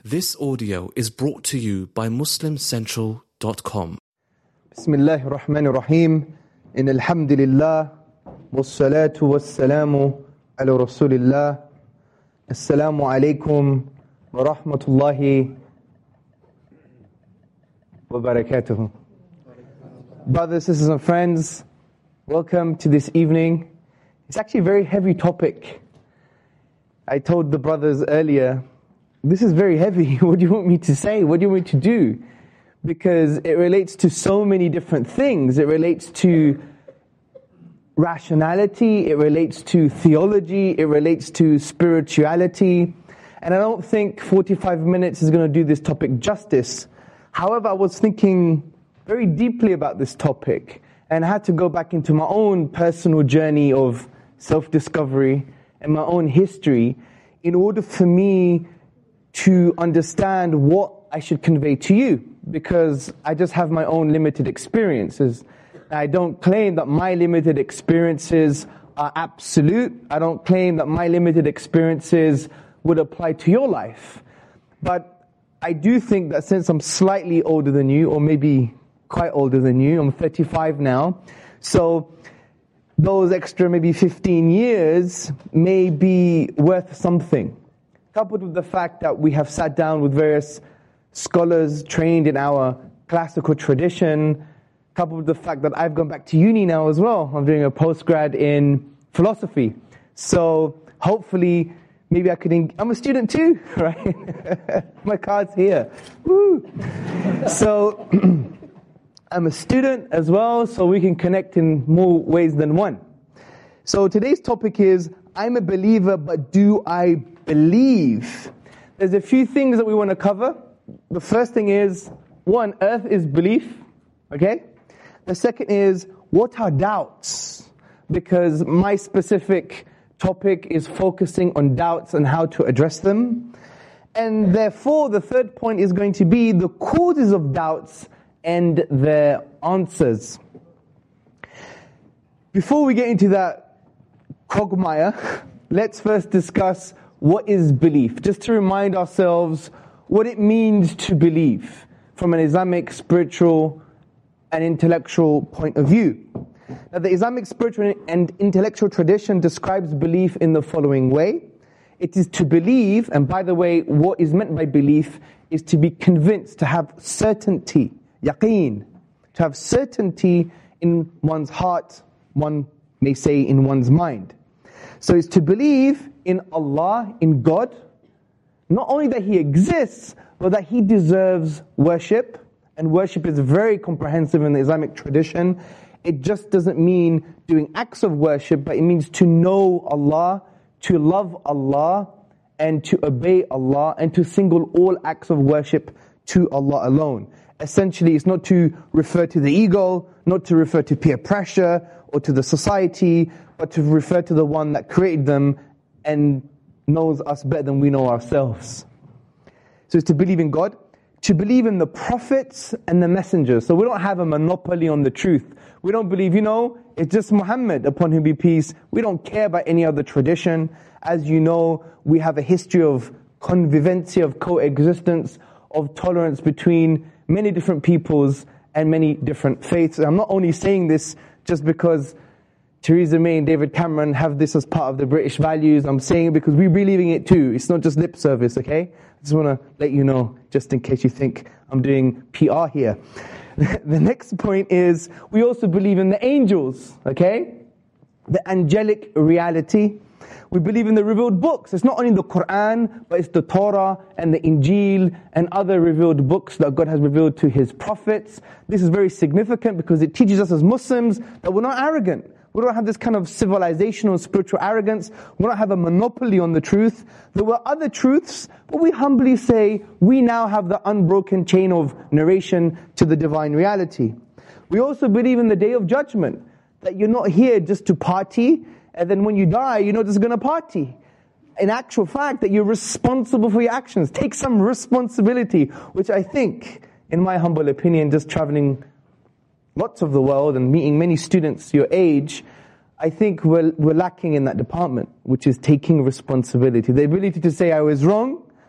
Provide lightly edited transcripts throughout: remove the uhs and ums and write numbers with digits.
This audio is brought to you by MuslimCentral.com. Bismillahir Rahmanir Rahim. Innal hamdalillah wassalatu wassalamu ala Rasulillah. Assalamu alaikum wa rahmatullahi wa barakatuh. Brothers, sisters and friends, welcome to this evening. It's actually a very heavy topic. I told the brothers earlier, this is very heavy. What do you want me to say? What do you want me to do? Because it relates to so many different things. It relates to rationality, it relates to theology, it relates to spirituality. And I don't think 45 minutes is going to do this topic justice. However, I was thinking very deeply about this topic and had to go back into my own personal journey of self-discovery and my own history in order for me to understand what I should convey to you, because I just have my own limited experiences. I don't claim that my limited experiences are absolute. I don't claim that my limited experiences would apply to your life. But I do think that since I'm slightly older than you, or maybe quite older than you, I'm 35 now, so those extra maybe 15 years may be worth something. Coupled with the fact that we have sat down with various scholars trained in our classical tradition, coupled with the fact that I've gone back to uni now as well. I'm doing a postgrad in philosophy. So hopefully, maybe I could... I'm a student too, right? My card's here. Woo! So I'm a student as well, so we can connect in more ways than one. So today's topic is, I'm a believer, but do I believe? There's a few things that we want to cover. The first thing is, one, earth is belief, okay? The second is, what are doubts? Because my specific topic is focusing on doubts and how to address them. And therefore, the third point is going to be the causes of doubts and their answers. Before we get into that quagmire, let's first discuss what is belief, just to remind ourselves what it means to believe from an Islamic, spiritual and intellectual point of view. Now, the Islamic spiritual and intellectual tradition describes belief in the following way. It is to believe, and by the way, what is meant by belief is to be convinced, to have certainty, yaqeen, to have certainty in one's heart, one may say in one's mind. So it's to believe in Allah, in God, not only that He exists, but that He deserves worship. And worship is very comprehensive in the Islamic tradition. It just doesn't mean doing acts of worship, but it means to know Allah, to love Allah, and to obey Allah, and to single all acts of worship to Allah alone. Essentially, it's not to refer to the ego, not to refer to peer pressure or to the society, but to refer to the one that created them and knows us better than we know ourselves. So it's to believe in God, to believe in the prophets and the messengers. So we don't have a monopoly on the truth. We don't believe, it's just Muhammad, upon whom be peace. We don't care about any other tradition. As you know, we have a history of convivencia, of coexistence, of tolerance between many different peoples and many different faiths. And I'm not only saying this just because Theresa May and David Cameron have this as part of the British values. I'm saying it because we're believing it too. It's not just lip service, okay? I just want to let you know, just in case you think I'm doing PR here. The next point is, we also believe in the angels, okay? The angelic reality. We believe in the revealed books. It's not only the Quran, but it's the Torah and the Injil and other revealed books that God has revealed to His prophets. This is very significant because it teaches us as Muslims that we're not arrogant. We don't have this kind of civilizational spiritual arrogance. We don't have a monopoly on the truth. There were other truths, but we humbly say we now have the unbroken chain of narration to the divine reality. We also believe in the Day of Judgment, that you're not here just to party, and then when you die, you're not just going to party. In actual fact, that you're responsible for your actions. Take some responsibility, which I think, in my humble opinion, just traveling lots of the world and meeting many students your age, I think we're lacking in that department, which is taking responsibility. The ability to say I was wrong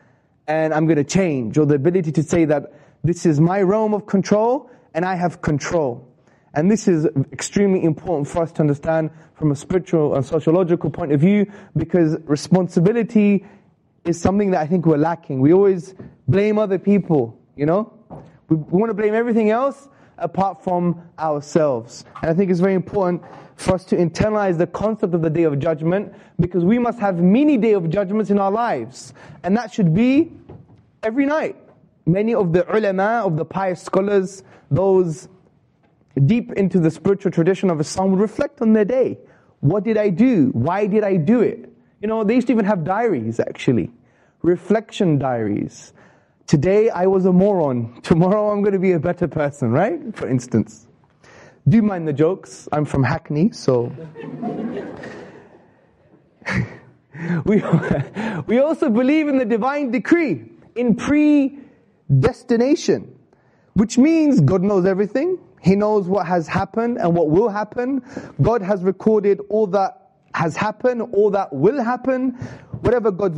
and I'm going to change, or the ability to say that this is my realm of control and I have control. And this is extremely important for us to understand from a spiritual and sociological point of view, because responsibility is something that I think we're lacking. We always blame other people, you know? We want to blame everything else apart from ourselves. And I think it's very important for us to internalize the concept of the Day of Judgment, because we must have many Day of Judgments in our lives. And that should be every night. Many of the ulama, of the pious scholars, those deep into the spiritual tradition of Islam, would reflect on their day. What did I do? Why did I do it? You know, they used to even have diaries, actually. Reflection diaries. Today I was a moron. Tomorrow I'm going to be a better person, right? For instance. Do mind the jokes. I'm from Hackney, so... we also believe in the divine decree, in predestination, which means God knows everything. He knows what has happened and what will happen. God has recorded all that has happened, all that will happen. Whatever God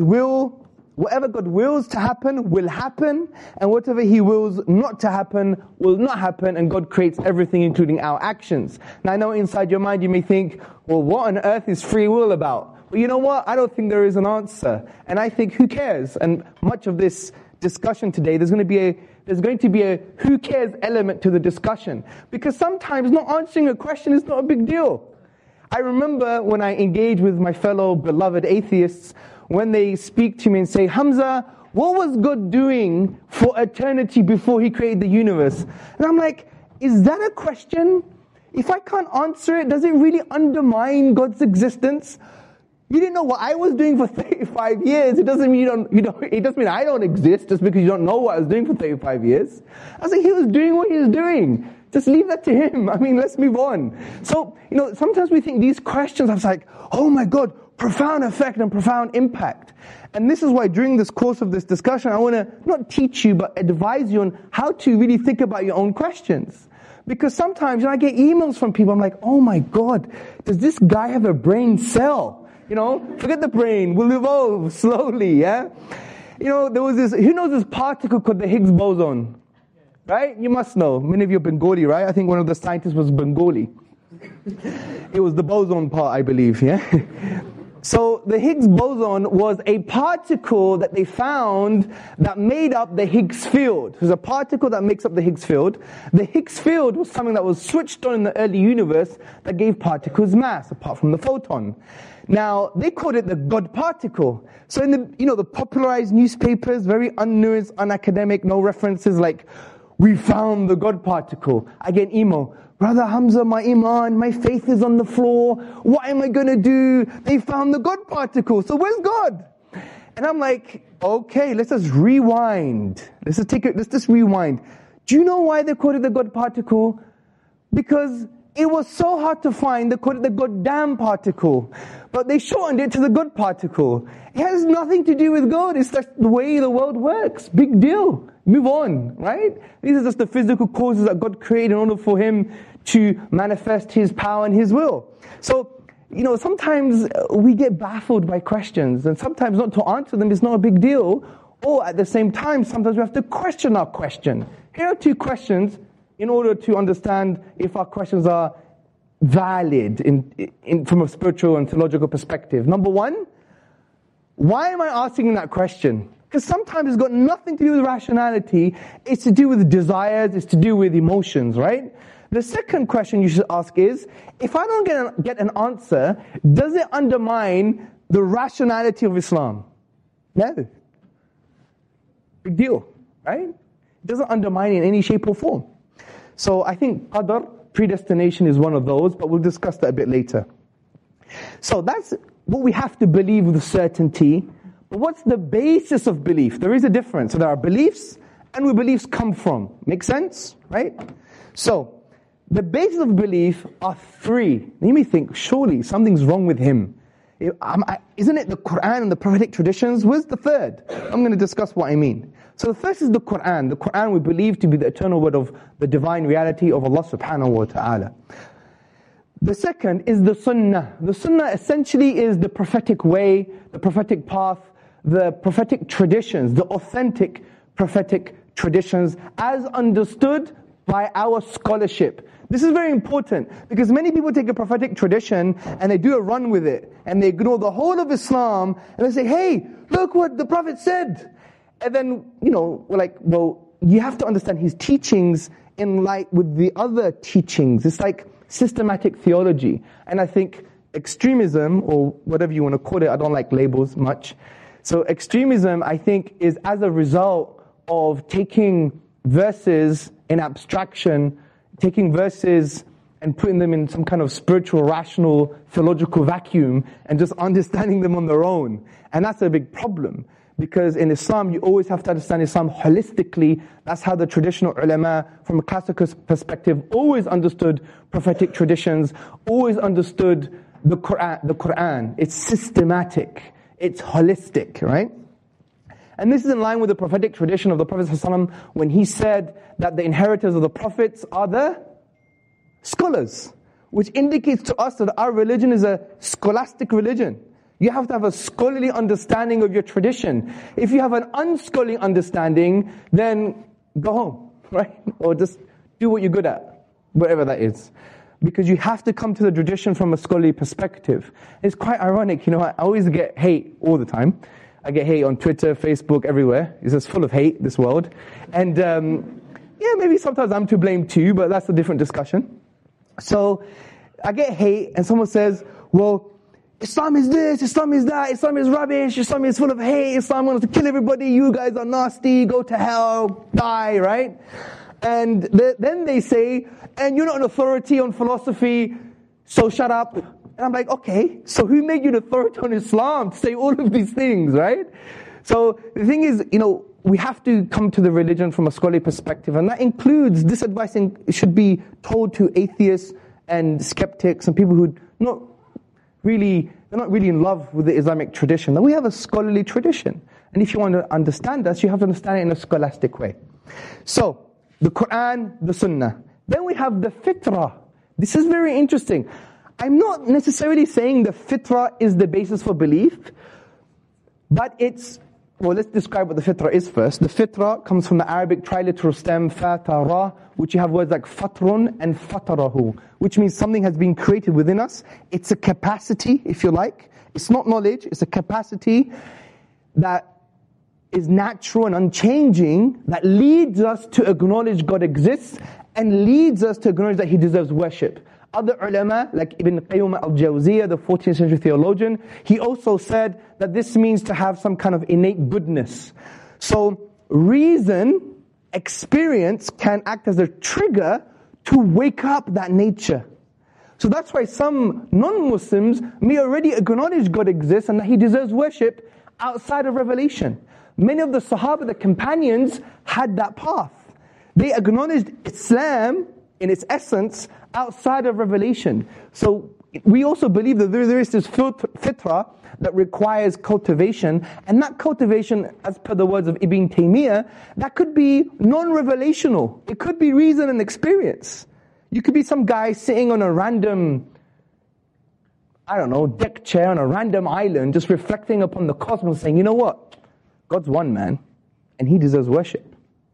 wills to happen will happen, and whatever He wills not to happen will not happen, and God creates everything, including our actions. Now I know inside your mind you may think, well, what on earth is free will about? Well, you know what? I don't think there is an answer. And I think, who cares? And much of this discussion today, there's going to be a who cares element to the discussion. Because sometimes not answering a question is not a big deal. I remember when I engage with my fellow beloved atheists, when they speak to me and say, Hamza, what was God doing for eternity before He created the universe? And I'm like, is that a question? If I can't answer it, does it really undermine God's existence? You didn't know what I was doing for 35 years. It doesn't mean it doesn't mean I don't exist just because you don't know what I was doing for 35 years. I was like, He was doing what He was doing. Just leave that to Him. I mean, let's move on. So, sometimes we think these questions, I was like, oh my God, profound effect and profound impact. And this is why during this course of this discussion, I want to not teach you, but advise you on how to really think about your own questions. Because sometimes I get emails from people, I'm like, oh my God, does this guy have a brain cell? Forget the brain, we'll evolve slowly, yeah? There was this, who knows this particle called the Higgs boson? Right? You must know. Many of you are Bengali, right? I think one of the scientists was Bengali. It was the boson part, I believe, yeah? So the Higgs boson was a particle that they found that made up the Higgs field. There's a particle that makes up the Higgs field. The Higgs field was something that was switched on in the early universe that gave particles mass, apart from the photon. Now, they called it the God particle. So in the popularized newspapers, very unnuanced, unacademic, no references like, we found the God particle. I get an email, Brother Hamza, my iman, my faith is on the floor. What am I going to do? They found the God particle. So where's God? And I'm like, okay, let's just rewind. Let's just rewind. Do you know why they called it the God particle? Because it was so hard to find, they called it the goddamn particle. But they shortened it to the God particle. It has nothing to do with God. It's just the way the world works. Big deal. Move on, right? These are just the physical causes that God created in order for Him to manifest His power and His will. So, sometimes we get baffled by questions, and sometimes not to answer them is not a big deal. Or at the same time, sometimes we have to question our question. Here are two questions in order to understand if our questions are valid from a spiritual and theological perspective. Number one, why am I asking that question? Because sometimes it's got nothing to do with rationality, it's to do with desires, it's to do with emotions, right? The second question you should ask is, if I don't get an answer, does it undermine the rationality of Islam? No. Big deal, right? It doesn't undermine it in any shape or form. So I think qadr, predestination, is one of those, but we'll discuss that a bit later. So that's what we have to believe with certainty. But what's the basis of belief? There is a difference. So there are beliefs and where beliefs come from. Make sense? Right? So the basis of belief are three. You may think, surely something's wrong with him. Isn't it the Quran and the prophetic traditions? Where's the third? I'm going to discuss what I mean. So the first is the Quran. The Quran we believe to be the eternal word of the divine reality of Allah subhanahu wa ta'ala. The second is the Sunnah. The Sunnah essentially is the prophetic way, the prophetic path, the prophetic traditions, the authentic prophetic traditions as understood by our scholarship. This is very important because many people take a prophetic tradition and they do a run with it and they ignore the whole of Islam and they say, hey, look what the Prophet said. And then, we're like, well, you have to understand his teachings in light with the other teachings. It's like systematic theology. And I think extremism, or whatever you want to call it, I don't like labels much. So extremism, I think, is as a result of taking verses in abstraction, taking verses and putting them in some kind of spiritual, rational, theological vacuum and just understanding them on their own. And that's a big problem. Because in Islam, you always have to understand Islam holistically. That's how the traditional ulama, from a classical perspective, always understood prophetic traditions, always understood the Quran. It's systematic. It's holistic, right? And this is in line with the prophetic tradition of the Prophet ﷺ when he said that the inheritors of the prophets are the scholars, which indicates to us that our religion is a scholastic religion. You have to have a scholarly understanding of your tradition. If you have an unscholarly understanding, then go home, right? Or just do what you're good at, whatever that is. Because you have to come to the tradition from a scholarly perspective. It's quite ironic, I always get hate all the time. I get hate on Twitter, Facebook, everywhere. It's just full of hate, this world. And maybe sometimes I'm to blame too, but that's a different discussion. So I get hate and someone says, well, Islam is this, Islam is that, Islam is rubbish, Islam is full of hate, Islam wants to kill everybody, you guys are nasty, go to hell, die, right? And then they say, and you're not an authority on philosophy, so shut up. And I'm like, okay, so who made you the authority on Islam to say all of these things, right? So the thing is, we have to come to the religion from a scholarly perspective, and that includes this advice should be told to atheists and skeptics and people who they're not really in love with the Islamic tradition. That we have a scholarly tradition. And if you want to understand us, you have to understand it in a scholastic way. So, the Quran, the Sunnah. Then we have the fitrah. This is very interesting. I'm not necessarily saying the fitrah is the basis for belief, but let's describe what the fitrah is first. The fitrah comes from the Arabic triliteral stem, fatara, which you have words like fatrun and fatarahu, which means something has been created within us. It's a capacity, if you like. It's not knowledge, it's a capacity that is natural and unchanging, that leads us to acknowledge God exists and leads us to acknowledge that He deserves worship. Other ulama, like Ibn Qayyim al-Jawziyah, the 14th century theologian, he also said that this means to have some kind of innate goodness. So reason, experience can act as a trigger to wake up that nature. So that's why some non-Muslims may already acknowledge God exists and that He deserves worship outside of revelation. Many of the Sahaba, the companions, had that path. They acknowledged Islam in its essence outside of revelation. So we also believe that there is this fitrah that requires cultivation, and that cultivation, as per the words of Ibn Taymiyyah, that could be non-revelational. It could be reason and experience. You could be some guy sitting on a random, deck chair on a random island, just reflecting upon the cosmos, saying, you know what? God's one, man, and He deserves worship.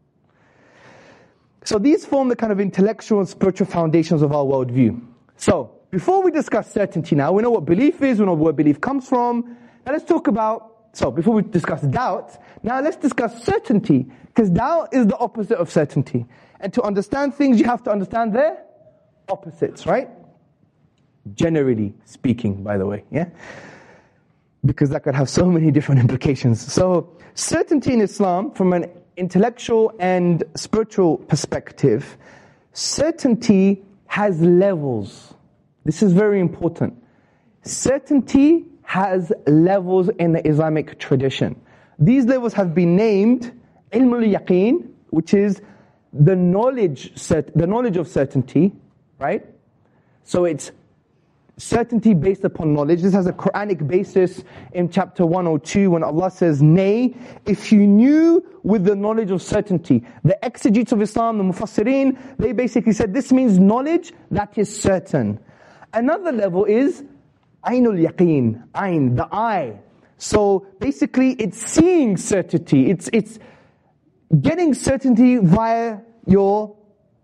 So these form the kind of intellectual and spiritual foundations of our worldview. So, before we discuss certainty now, we know what belief is, we know where belief comes from. Now let's talk about, before we discuss doubt, now let's discuss certainty. Because doubt is the opposite of certainty. And to understand things, you have to understand their opposites, right? Generally speaking, by the way, yeah? Because that could have so many different implications. So, certainty in Islam, from an intellectual and spiritual perspective, certainty has levels. This is very important. Certainty has levels in the Islamic tradition. These levels have been named ilm al-yaqeen, which is the knowledge of certainty, right? So it's certainty based upon knowledge. This has a Quranic basis in chapter 102 when Allah says, nay, if you knew with the knowledge of certainty. The exegetes of Islam, the Mufassirin, they basically said this means knowledge that is certain. Another level is Ainul Yaqeen, Ain, the eye. So basically, it's seeing certainty. It's getting certainty via your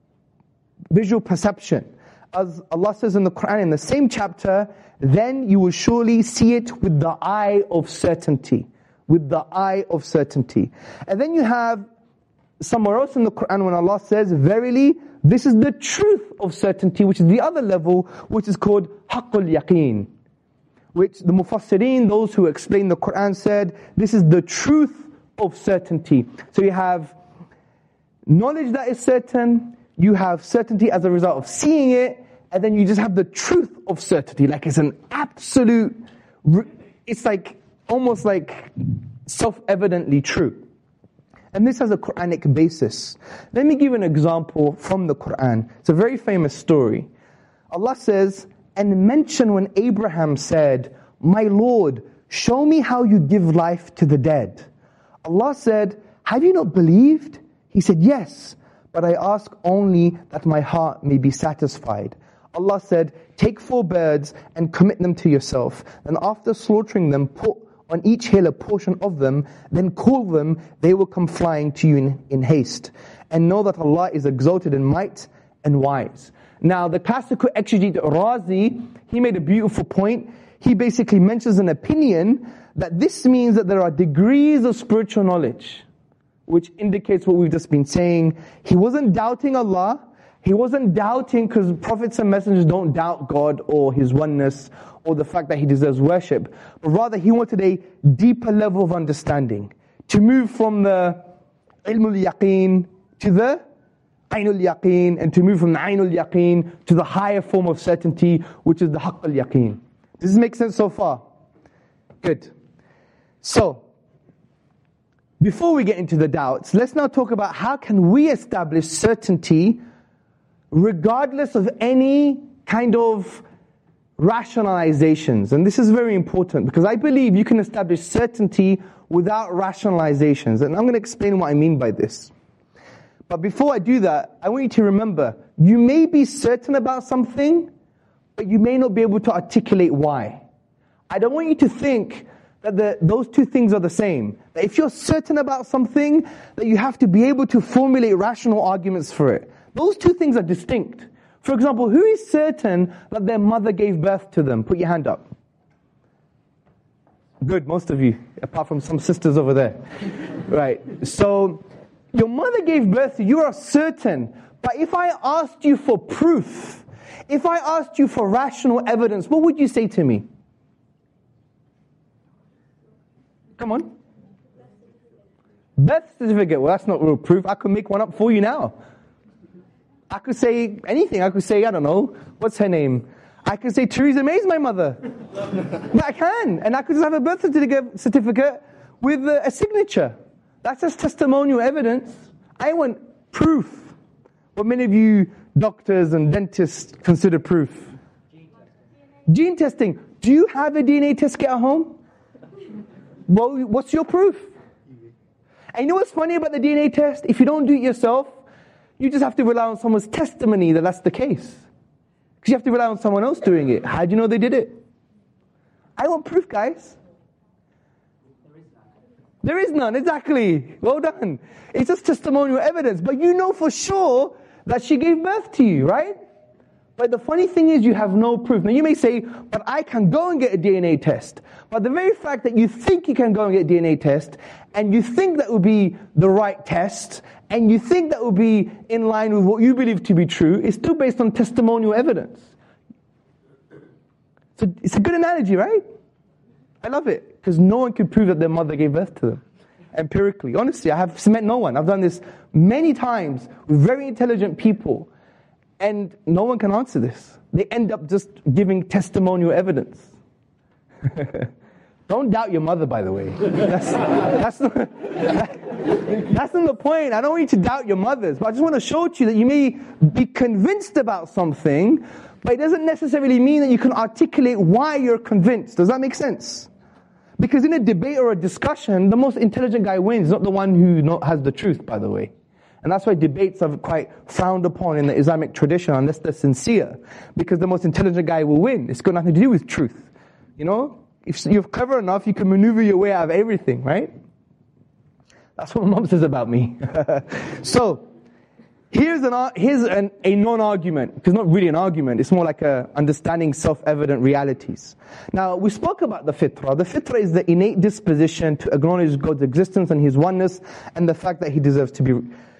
visual perception. As Allah says in the Quran, in the same chapter, then you will surely see it with the eye of certainty. With the eye of certainty. And then you have somewhere else in the Quran when Allah says, verily, this is the truth of certainty, which is the other level, which is called haqqul yaqeen. Which the Mufassirin, those who explain the Quran, said, this is the truth of certainty. So you have knowledge that is certain, you have certainty as a result of seeing it, and then you just have the truth of certainty. Like it's an absolute, it's like, almost like self-evidently true. And this has a Quranic basis. Let me give an example from the Quran. It's a very famous story. Allah says, and mention when Abraham said, my Lord, show me how you give life to the dead. Allah said, have you not believed? He said, yes, but I ask only that my heart may be satisfied. Allah said, take 4 birds and commit them to yourself. And after slaughtering them, put on each hill a portion of them, then call them, they will come flying to you in haste. And know that Allah is exalted in might and wise. Now the classical exegete Razi, he made a beautiful point. He basically mentions an opinion that this means that there are degrees of spiritual knowledge, which indicates what we've just been saying. He wasn't doubting Allah. He wasn't doubting, because prophets and messengers don't doubt God or His oneness or the fact that He deserves worship. But rather, he wanted a deeper level of understanding. To move from the ilmul yaqeen to the aynul yaqeen, and to move from the aynul yaqeen to the higher form of certainty, which is the haqqul yaqeen. Does this make sense so far? Good. So, before we get into the doubts, let's now talk about how can we establish certainty regardless of any kind of rationalizations. And this is very important, because I believe you can establish certainty without rationalizations. And I'm going to explain what I mean by this. But before I do that, I want you to remember, you may be certain about something, but you may not be able to articulate why. I don't want you to think that those two things are the same. That if you're certain about something, that you have to be able to formulate rational arguments for it. Those two things are distinct. For example, who is certain that their mother gave birth to them? Put your hand up. Good, most of you, apart from some sisters over there. Right, so your mother gave birth to you, you are certain. But if I asked you for proof, if I asked you for rational evidence, what would you say to me? Come on. Birth certificate. Well, that's not real proof. I could make one up for you now. I could say anything. I could say, I don't know, what's her name? I could say Theresa May is my mother. But I can. And I could just have a birth certificate with a signature. That's just testimonial evidence. I want proof. What many of you doctors and dentists consider proof. Gene testing. Do you have a DNA test kit at home? Well, what's your proof? And you know what's funny about the DNA test? If you don't do it yourself, you just have to rely on someone's testimony that that's the case. Because you have to rely on someone else doing it. How do you know they did it? I want proof, guys. There is none, exactly. Well done. It's just testimonial evidence. But you know for sure that she gave birth to you, right? But the funny thing is you have no proof. Now you may say, but I can go and get a DNA test. But the very fact that you think you can go and get a DNA test, and you think that would be the right test, and you think that would be in line with what you believe to be true, is still based on testimonial evidence. So it's a good analogy, right? I love it. Because no one can prove that their mother gave birth to them. Empirically. Honestly, I have met no one. I've done this many times with very intelligent people. And no one can answer this. They end up just giving testimonial evidence. Don't doubt your mother, by the way. That's not the point. I don't want you to doubt your mothers. But I just want to show to you that you may be convinced about something, but it doesn't necessarily mean that you can articulate why you're convinced. Does that make sense? Because in a debate or a discussion, the most intelligent guy wins, not the one who has the truth, by the way. And that's why debates are quite frowned upon in the Islamic tradition, unless they're sincere. Because the most intelligent guy will win. It's got nothing to do with truth. You know? if you're clever enough, you can maneuver your way out of everything, right? That's what my mom says about me. So, here's a non-argument. It's not really an argument. It's more like understanding self-evident realities. Now, we spoke about the fitrah. The fitrah is the innate disposition to acknowledge God's existence and His oneness, and the fact that He deserves to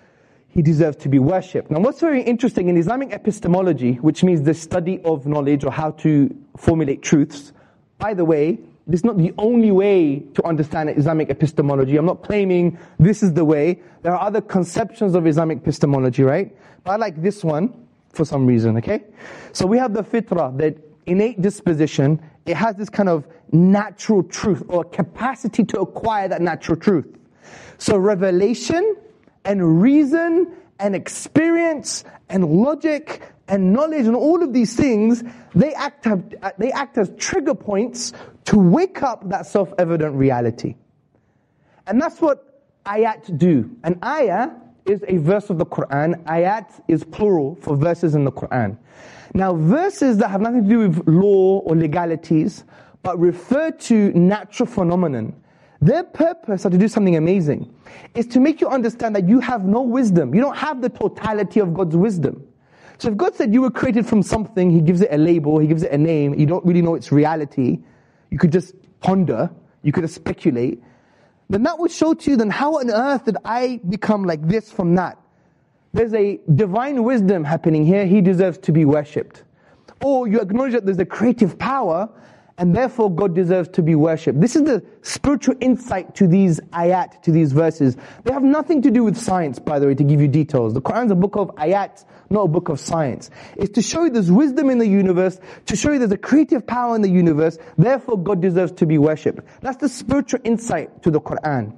be worshipped. Now, what's very interesting in Islamic epistemology, which means the study of knowledge or how to formulate truths. By the way, this is not the only way to understand Islamic epistemology. I'm not claiming this is the way. There are other conceptions of Islamic epistemology, right? But I like this one for some reason, okay? So we have the fitrah, that innate disposition. It has this kind of natural truth or capacity to acquire that natural truth. So revelation and reason and experience and logic and knowledge and all of these things, they act as trigger points to wake up that self-evident reality. And that's what ayat do. An ayah is a verse of the Quran. Ayat is plural for verses in the Quran. Now, verses that have nothing to do with law or legalities, but refer to natural phenomenon, their purpose are to do something amazing. Is to make you understand that you have no wisdom. You don't have the totality of God's wisdom. So if God said you were created from something, He gives it a label, He gives it a name, you don't really know its reality, you could just ponder, you could just speculate, then that would show to you, then how on earth did I become like this from that? There's a divine wisdom happening here, He deserves to be worshipped. Or you acknowledge that there's a creative power, and therefore God deserves to be worshipped. This is the spiritual insight to these ayat, to these verses. They have nothing to do with science, by the way, to give you details. The Quran's a book of ayat, not a book of science. It's to show you there's wisdom in the universe, to show you there's a creative power in the universe, therefore God deserves to be worshipped. That's the spiritual insight to the Quran.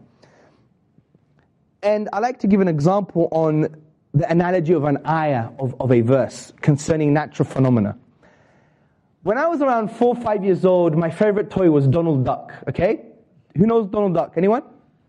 And I like to give an example on the analogy of an ayah, of a verse, concerning natural phenomena. When I was around 4 or 5 years old, my favorite toy was Donald Duck, okay? Who knows Donald Duck? Anyone?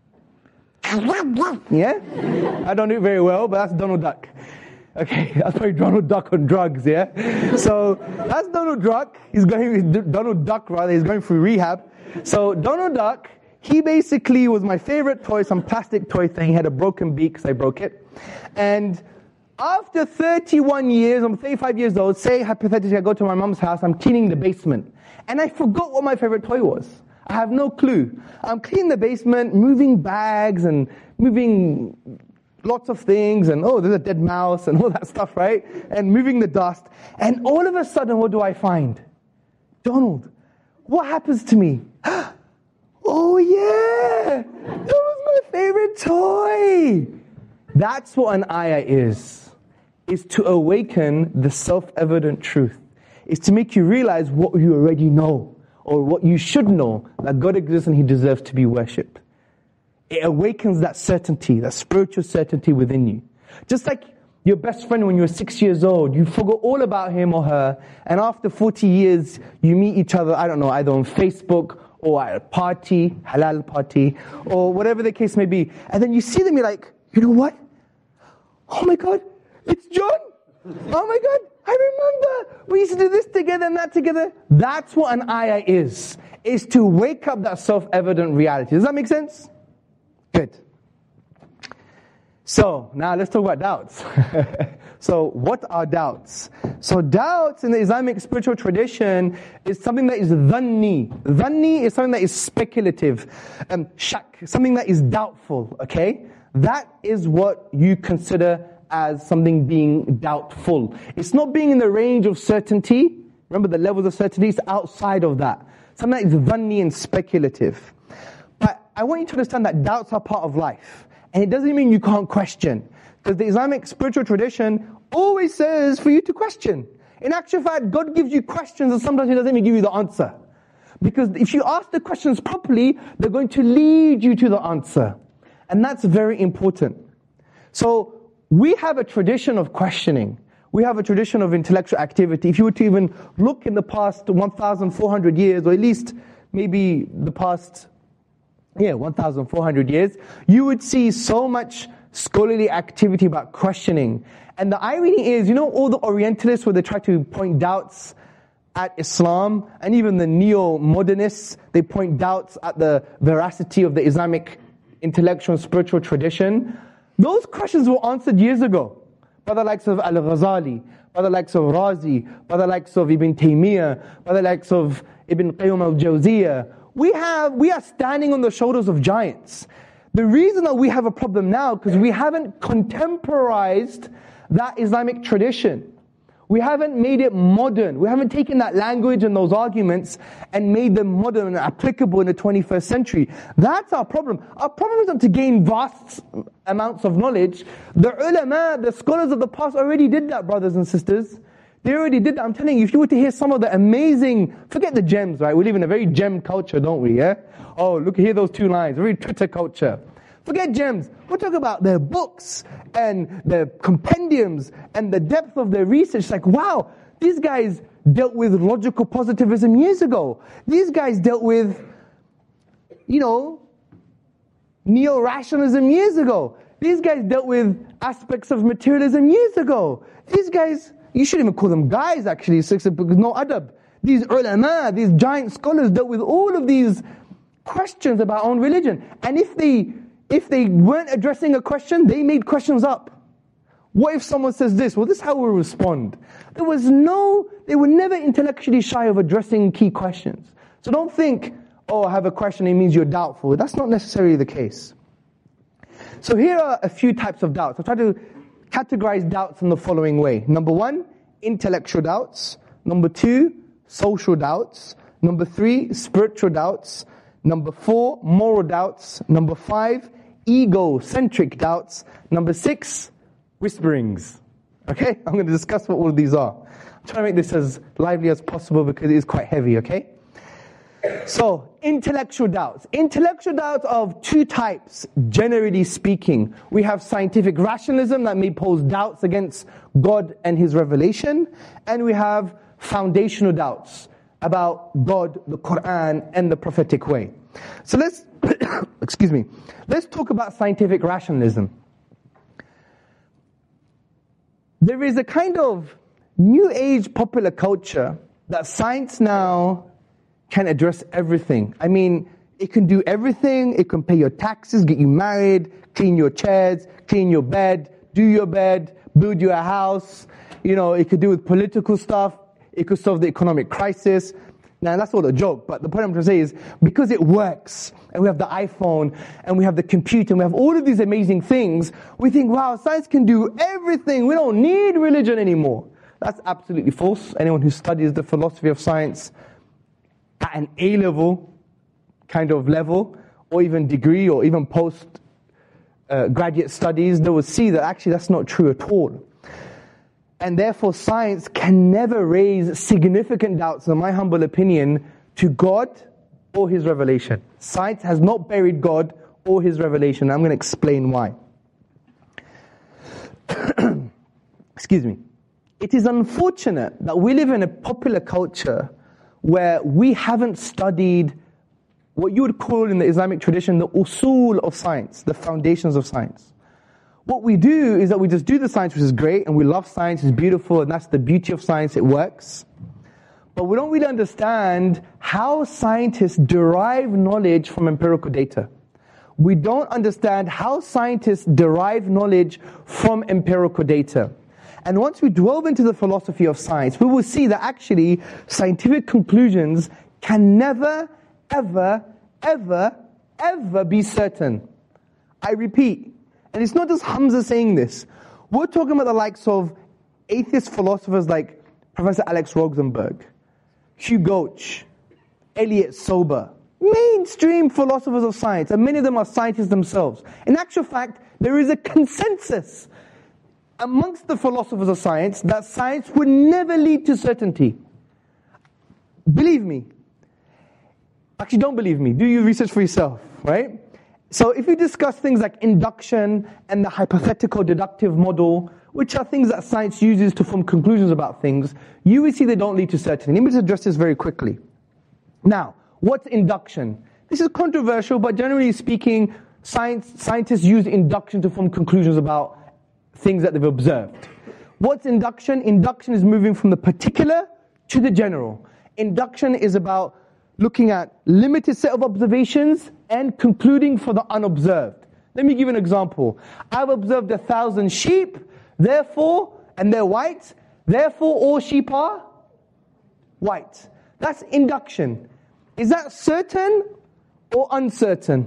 Yeah? I don't do it very well, but that's Donald Duck. Okay, that's probably Donald Duck on drugs, yeah? So, that's Donald Duck. Donald Duck, he's going through rehab. So, Donald Duck, he basically was my favorite toy, some plastic toy thing. He had a broken beak because I broke it. And after 31 years, I'm 35 years old, say hypothetically I go to my mom's house, I'm cleaning the basement. And I forgot what my favorite toy was. I have no clue. I'm cleaning the basement, moving bags and moving lots of things, and oh, there's a dead mouse and all that stuff, right? And moving the dust. And all of a sudden, what do I find? Donald, what happens to me? Oh yeah, that was my favorite toy. That's what an ayah is to awaken the self-evident truth. Is to make you realize what you already know, or what you should know, that God exists and He deserves to be worshipped. It awakens that certainty, that spiritual certainty within you. Just like your best friend when you were 6 years old, you forgot all about him or her, and after 40 years, you meet each other, I don't know, either on Facebook or at a party, halal party, or whatever the case may be. And then you see them, you're like, you know what? Oh my God, it's John! Oh my God, I remember! We used to do this together and that together. That's what an ayah is to wake up that self-evident reality. Does that make sense? Good. So, now let's talk about doubts. So, what are doubts? So, doubts in the Islamic spiritual tradition is something that is dhanni. Dhanni is something that is speculative. Shak, something that is doubtful, okay? That is what you consider as something being doubtful. It's not being in the range of certainty. Remember, the levels of certainty is outside of that. Something that is dhanni and speculative. But I want you to understand that doubts are part of life. And it doesn't mean you can't question. Because the Islamic spiritual tradition always says for you to question. In actual fact, God gives you questions and sometimes He doesn't even give you the answer. Because if you ask the questions properly, they're going to lead you to the answer. And that's very important. So, we have a tradition of questioning. We have a tradition of intellectual activity. If you were to even look in the past 1,400 years, or at least maybe the past 1,400 years, you would see so much scholarly activity about questioning. And the irony is, you know all the Orientalists where they try to point doubts at Islam, and even the neo-modernists, they point doubts at the veracity of the Islamic intellectual and spiritual tradition. Those questions were answered years ago by the likes of Al-Ghazali, by the likes of Razi, by the likes of Ibn Taymiyyah, by the likes of Ibn Qayyim al-Jawziyah. We are standing on the shoulders of giants. The reason that we have a problem now, because we haven't contemporized that Islamic tradition. We haven't made it modern. We haven't taken that language and those arguments and made them modern and applicable in the 21st century. That's our problem. Our problem isn't to gain vast amounts of knowledge. The ulama, the scholars of the past already did that, brothers and sisters. They already did that. I'm telling you, if you were to hear some of the amazing, forget the gems, right? We live in a very gem culture, don't we, yeah? Oh, look, hear those two lines, very Twitter culture. Forget gems. We're talking about their books and their compendiums and the depth of their research. Like, wow, these guys dealt with logical positivism years ago. These guys dealt with, neo-rationalism years ago. These guys dealt with aspects of materialism years ago. These guys, you shouldn't even call them guys actually, because no adab. These ulama, these giant scholars dealt with all of these questions about our own religion. And if they weren't addressing a question, they made questions up. What if someone says this? Well, this is how we'll respond. They were never intellectually shy of addressing key questions. So don't think, I have a question, it means you're doubtful. That's not necessarily the case. So here are a few types of doubts. I'll try to categorize doubts in the following way. Number 1, intellectual doubts. Number 2, social doubts. Number 3, spiritual doubts. Number 4, moral doubts. Number 5, egocentric doubts. Number 6, whisperings. Okay? I'm going to discuss what all of these are. I'm trying to make this as lively as possible because it is quite heavy, okay? So, intellectual doubts. Intellectual doubts of two types, generally speaking. We have scientific rationalism that may pose doubts against God and His revelation. And we have foundational doubts about God, the Quran, and the prophetic way. So let's, let's talk about scientific rationalism. There is a kind of new age popular culture that science now can address everything. I mean, it can do everything. It can pay your taxes, get you married, clean your chairs, clean your bed, do your bed, build you a house. It could do with political stuff. It could solve the economic crisis. Now, that's all a joke, but the point I'm trying to say is, because it works, and we have the iPhone, and we have the computer, and we have all of these amazing things, we think, wow, science can do everything. We don't need religion anymore. That's absolutely false. Anyone who studies the philosophy of science at an A-level kind of level, or even degree, or even post-graduate studies, they will see that actually that's not true at all. And therefore science can never raise significant doubts, in my humble opinion, to God or His revelation. Science has not buried God or His revelation. I'm going to explain why. Excuse me. It is unfortunate that we live in a popular culture where we haven't studied what you would call in the Islamic tradition the usul of science, the foundations of science. What we do is that we just do the science, which is great, and we love science, it's beautiful, and that's the beauty of science, it works. But we don't really understand how scientists derive knowledge from empirical data. We don't understand how scientists derive knowledge from empirical data. And once we delve into the philosophy of science, we will see that actually scientific conclusions can never, ever, ever, ever be certain. I repeat, and it's not just Hamza saying this. We're talking about the likes of atheist philosophers like Professor Alex Rosenberg, Hugh Gauch, Elliot Sober, mainstream philosophers of science, and many of them are scientists themselves. In actual fact, there is a consensus amongst the philosophers of science that science would never lead to certainty. Believe me. Actually, don't believe me. Do your research for yourself, right? So if you discuss things like induction and the hypothetical deductive model, which are things that science uses to form conclusions about things, you will see they don't lead to certainty. Let me just address this very quickly. Now, what's induction? This is controversial, but generally speaking, scientists use induction to form conclusions about things that they've observed. What's induction? Induction is moving from the particular to the general. Induction is about looking at limited set of observations and concluding for the unobserved. Let me give an example. I've observed 1,000 sheep, therefore, and they're white, therefore all sheep are white. That's induction. Is that certain or uncertain?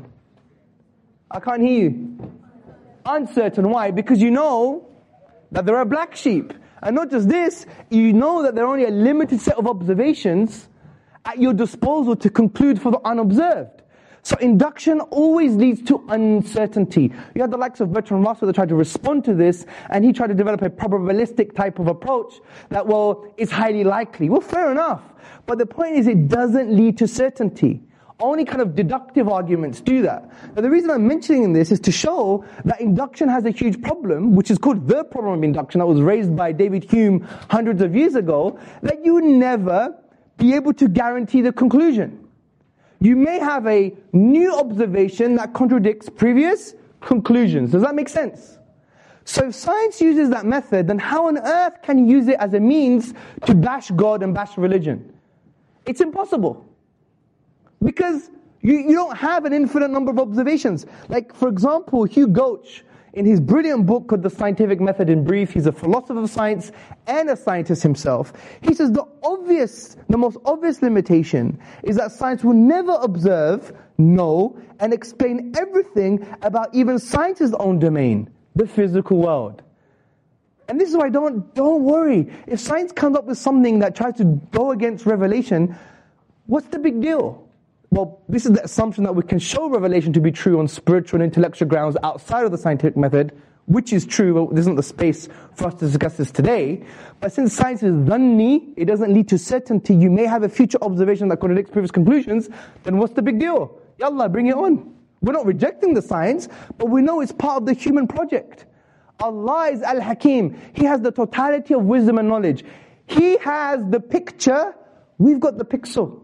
I can't hear you. Uncertain. Why? Because you know that there are black sheep. And not just this, you know that there are only a limited set of observations at your disposal to conclude for the unobserved. So induction always leads to uncertainty. You have the likes of Bertrand Russell that tried to respond to this, and he tried to develop a probabilistic type of approach that, well, it's highly likely. Well, fair enough. But the point is, it doesn't lead to certainty. Only kind of deductive arguments do that. Now, the reason I'm mentioning this is to show that induction has a huge problem, which is called the problem of induction, that was raised by David Hume hundreds of years ago, that you would never be able to guarantee the conclusion. You may have a new observation that contradicts previous conclusions. Does that make sense? So if science uses that method, then how on earth can you use it as a means to bash God and bash religion? It's impossible. Because you don't have an infinite number of observations. Like, for example, Hugh Gauch, in his brilliant book called The Scientific Method in Brief, he's a philosopher of science and a scientist himself. He says the most obvious limitation is that science will never observe, know, and explain everything about even science's own domain, the physical world. And this is why don't worry. If science comes up with something that tries to go against revelation, what's the big deal? Well, this is the assumption that we can show revelation to be true on spiritual and intellectual grounds outside of the scientific method, which is true, but this isn't the space for us to discuss this today. But since science is dhanni, it doesn't lead to certainty, you may have a future observation that contradicts previous conclusions, then what's the big deal? Yallah, bring it on. We're not rejecting the science, but we know it's part of the human project. Allah is Al-Hakim. He has the totality of wisdom and knowledge. He has the picture, we've got the pixel.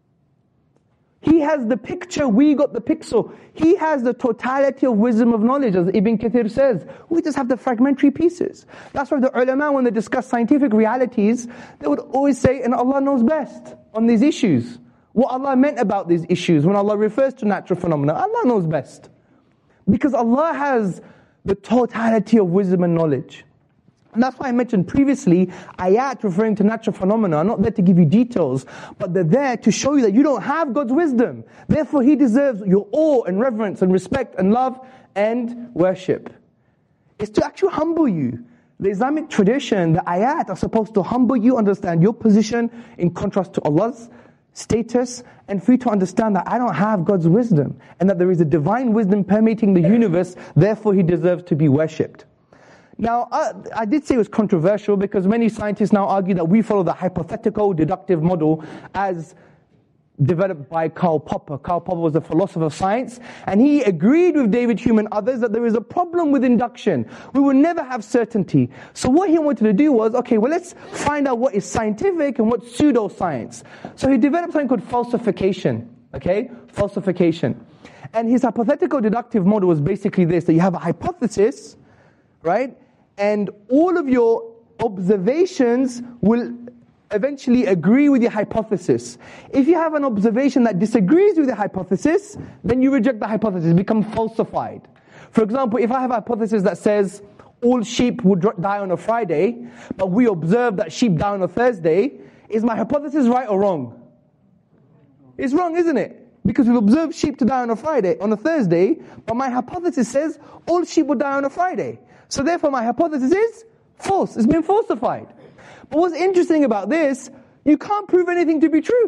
He has the picture, we got the pixel. He has the totality of wisdom of knowledge, as Ibn Kathir says. We just have the fragmentary pieces. That's why the ulama, when they discuss scientific realities, they would always say, and Allah knows best on these issues. What Allah meant about these issues, when Allah refers to natural phenomena, Allah knows best. Because Allah has the totality of wisdom and knowledge. And that's why I mentioned previously, ayat referring to natural phenomena are not there to give you details, but they're there to show you that you don't have God's wisdom. Therefore, He deserves your awe and reverence and respect and love and worship. It's to actually humble you. The Islamic tradition, the ayat are supposed to humble you, understand your position in contrast to Allah's status, and for you to understand that I don't have God's wisdom, and that there is a divine wisdom permeating the universe, therefore He deserves to be worshipped. Now, I did say it was controversial because many scientists now argue that we follow the hypothetical deductive model as developed by Karl Popper. Karl Popper was a philosopher of science, and he agreed with David Hume and others that there is a problem with induction. We will never have certainty. So what he wanted to do was, okay, well, let's find out what is scientific and what's pseudoscience. So he developed something called falsification. Okay? Falsification. And his hypothetical deductive model was basically this, that you have a hypothesis, right? And all of your observations will eventually agree with your hypothesis. If you have an observation that disagrees with the hypothesis, then you reject the hypothesis, it becomes falsified. For example, if I have a hypothesis that says all sheep would die on a Friday, but we observe that sheep die on a Thursday, is my hypothesis right or wrong? It's wrong, isn't it? Because we've observed sheep to die on a Thursday, but my hypothesis says all sheep would die on a Friday. So therefore my hypothesis is false. It's been falsified. But what's interesting about this, you can't prove anything to be true.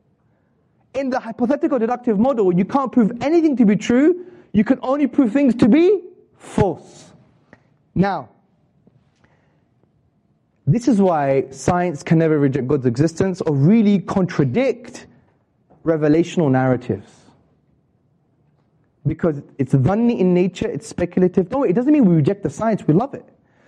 In the hypothetical deductive model, you can't prove anything to be true. You can only prove things to be false. Now, this is why science can never reject God's existence or really contradict revelational narratives. Because it's dhanni in nature, it's speculative. No, it doesn't mean we reject the science, we love it.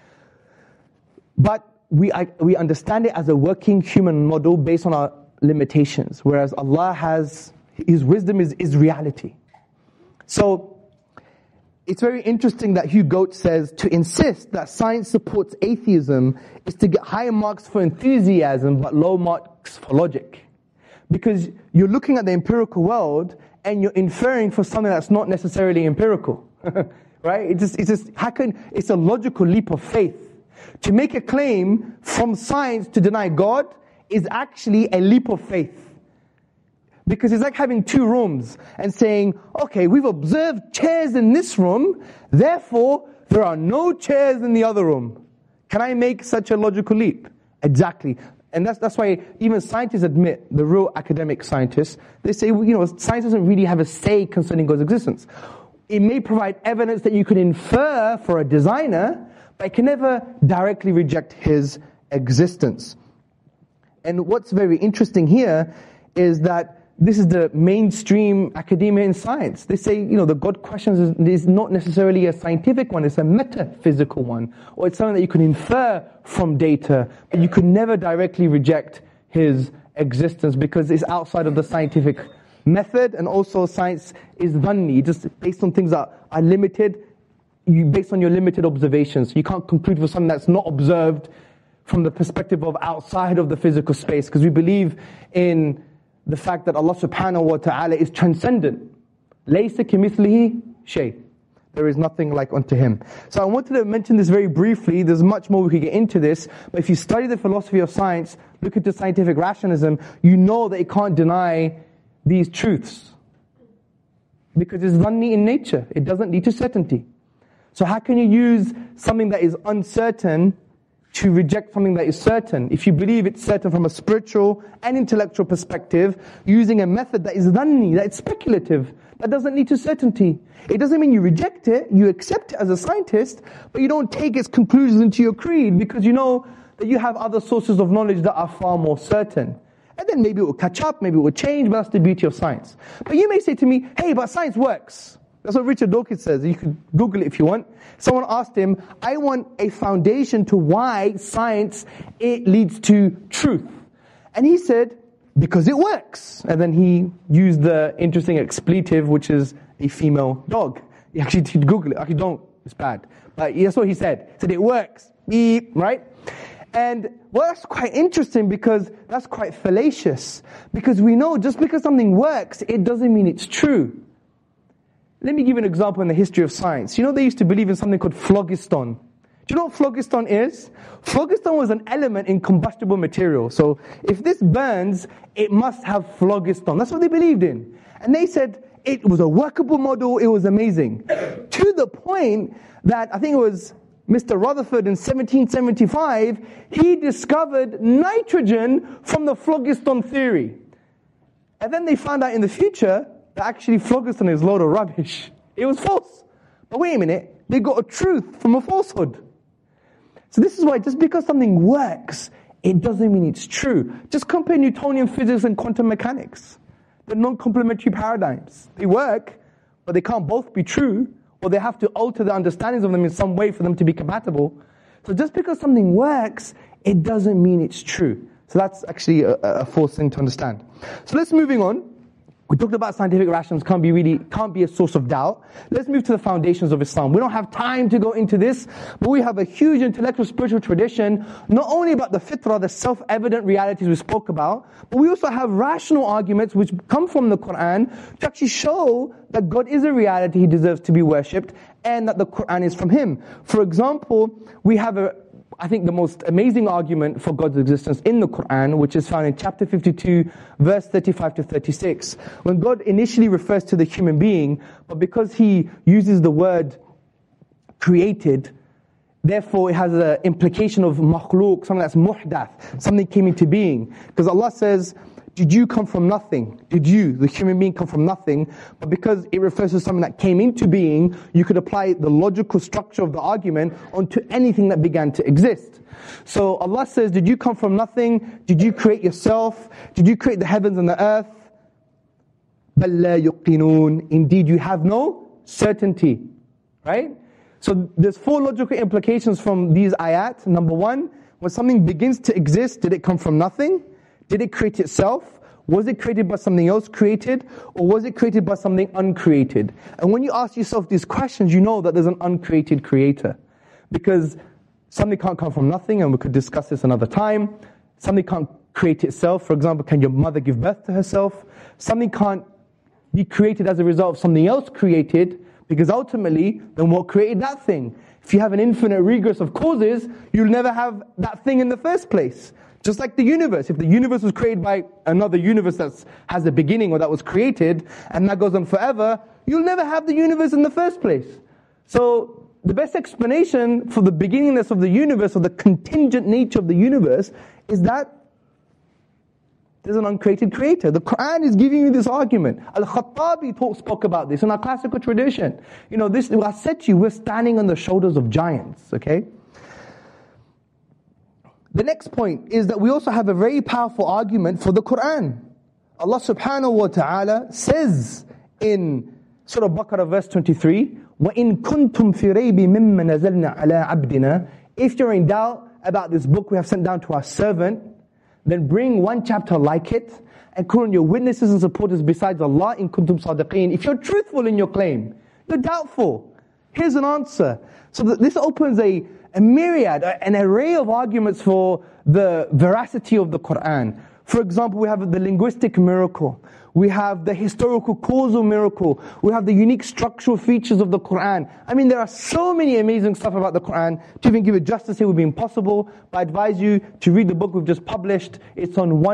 But we understand it as a working human model based on our limitations, whereas Allah has, His wisdom is reality. So, it's very interesting that Hugh Goat says to insist that science supports atheism is to get high marks for enthusiasm but low marks for logic. Because you're looking at the empirical world and you're inferring for something that's not necessarily empirical. Right? It's a logical leap of faith. To make a claim from science to deny God is actually a leap of faith. Because it's like having two rooms and saying, okay, we've observed chairs in this room, therefore there are no chairs in the other room. Can I make such a logical leap? Exactly. And that's why even scientists admit, the real academic scientists, they say, science doesn't really have a say concerning God's existence. It may provide evidence that you can infer for a designer, but it can never directly reject his existence. And what's very interesting here is that this is the mainstream academia in science. They say, the God question is not necessarily a scientific one, it's a metaphysical one. Or it's something that you can infer from data, but you could never directly reject his existence because it's outside of the scientific method, and also science is dhanni, just based on things that are limited, based on your limited observations. You can't conclude for something that's not observed from the perspective of outside of the physical space, because we believe in the fact that Allah subhanahu wa ta'ala is transcendent. لَيْسَ كِمِثْلِهِ شَيْءٍ. There is nothing like unto Him. So I wanted to mention this very briefly. There's much more we could get into this, but if you study the philosophy of science, look into scientific rationalism, you know that it can't deny these truths. Because it's dhanni in nature. It doesn't lead to certainty. So how can you use something that is uncertain to reject something that is certain? If you believe it's certain from a spiritual and intellectual perspective, using a method that is dhanni, that is speculative, that doesn't lead to certainty. It doesn't mean you reject it, you accept it as a scientist, but you don't take its conclusions into your creed because you know that you have other sources of knowledge that are far more certain. And then maybe it will catch up, maybe it will change, but that's the beauty of science. But you may say to me, hey, but science works. That's what Richard Dawkins says. You can Google it if you want. Someone asked him, I want a foundation to why science, it leads to truth. And he said, because it works. And then he used the interesting expletive, which is a female dog. You actually did Google it. Actually don't, it's bad. But that's what he said. He said it works. Beep, right? And well, that's quite interesting because that's quite fallacious. Because we know just because something works, it doesn't mean it's true. Let me give you an example in the history of science. You know they used to believe in something called phlogiston. Do you know what phlogiston is? Phlogiston was an element in combustible material. So if this burns, it must have phlogiston. That's what they believed in. And they said it was a workable model, it was amazing. To the point that I think it was Mr. Rutherford in 1775, he discovered nitrogen from the phlogiston theory. And then they found out in the future that actually phlogiston is a load of rubbish. It was false. But wait a minute, they got a truth from a falsehood. So this is why just because something works, it doesn't mean it's true. Just compare Newtonian physics and quantum mechanics. They're non-complementary paradigms. They work, but they can't both be true, or they have to alter the understandings of them in some way for them to be compatible. So just because something works, it doesn't mean it's true. So that's actually a false thing to understand. So let's moving on. We talked about scientific rationalism can't be a source of doubt. Let's move to the foundations of Islam. We don't have time to go into this, but we have a huge intellectual spiritual tradition, not only about the fitrah, the self-evident realities we spoke about, but we also have rational arguments which come from the Quran to actually show that God is a reality, He deserves to be worshipped, and that the Quran is from Him. For example, we have I think the most amazing argument for God's existence in the Quran, which is found in chapter 52, verse 35 to 36. When God initially refers to the human being, but because He uses the word created, therefore it has an implication of makhluk, something that's muhdath, something came into being. Because Allah says, did you come from nothing? Did you, the human being, come from nothing? But because it refers to something that came into being, you could apply the logical structure of the argument onto anything that began to exist. So Allah says, did you come from nothing? Did you create yourself? Did you create the heavens and the earth? بَلْ لَا يُقِّنُونَ. Indeed, you have no certainty. Right? So there's 4 logical implications from these ayat. Number 1, when something begins to exist, did it come from nothing? Did it create itself? Was it created by something else created, or was it created by something uncreated? And when you ask yourself these questions, you know that there's an uncreated creator. Because something can't come from nothing, and we could discuss this another time. Something can't create itself. For example, can your mother give birth to herself? Something can't be created as a result of something else created, because ultimately, then what created that thing? If you have an infinite regress of causes, you'll never have that thing in the first place. Just like the universe. If the universe was created by another universe that has a beginning or that was created, and that goes on forever, you'll never have the universe in the first place. So, the best explanation for the beginningness of the universe, or the contingent nature of the universe, is that there's an uncreated creator. The Quran is giving you this argument. Al-Khattabi spoke about this in our classical tradition. You know, this, I said to you, we're standing on the shoulders of giants, okay? The next point is that we also have a very powerful argument for the Quran. Allah subhanahu wa ta'ala says in Surah Baqarah verse 23, وَإِن كُنْتُمْ فِي رَيْبٍ مِمَّا نَزَلْنَا عَلَىٰ عَبْدِنَا. If you're in doubt about this book we have sent down to our servant, then bring one chapter like it, and call on your witnesses and supporters besides Allah in kuntum sadiqeen. If you're truthful in your claim, you're doubtful, here's an answer. So this opens a myriad, an array of arguments for the veracity of the Quran. For example, we have the linguistic miracle. We have the historical causal miracle. We have the unique structural features of the Quran. I mean, there are so many amazing stuff about the Quran. To even give it justice here would be impossible. But I advise you to read the book we've just published. It's on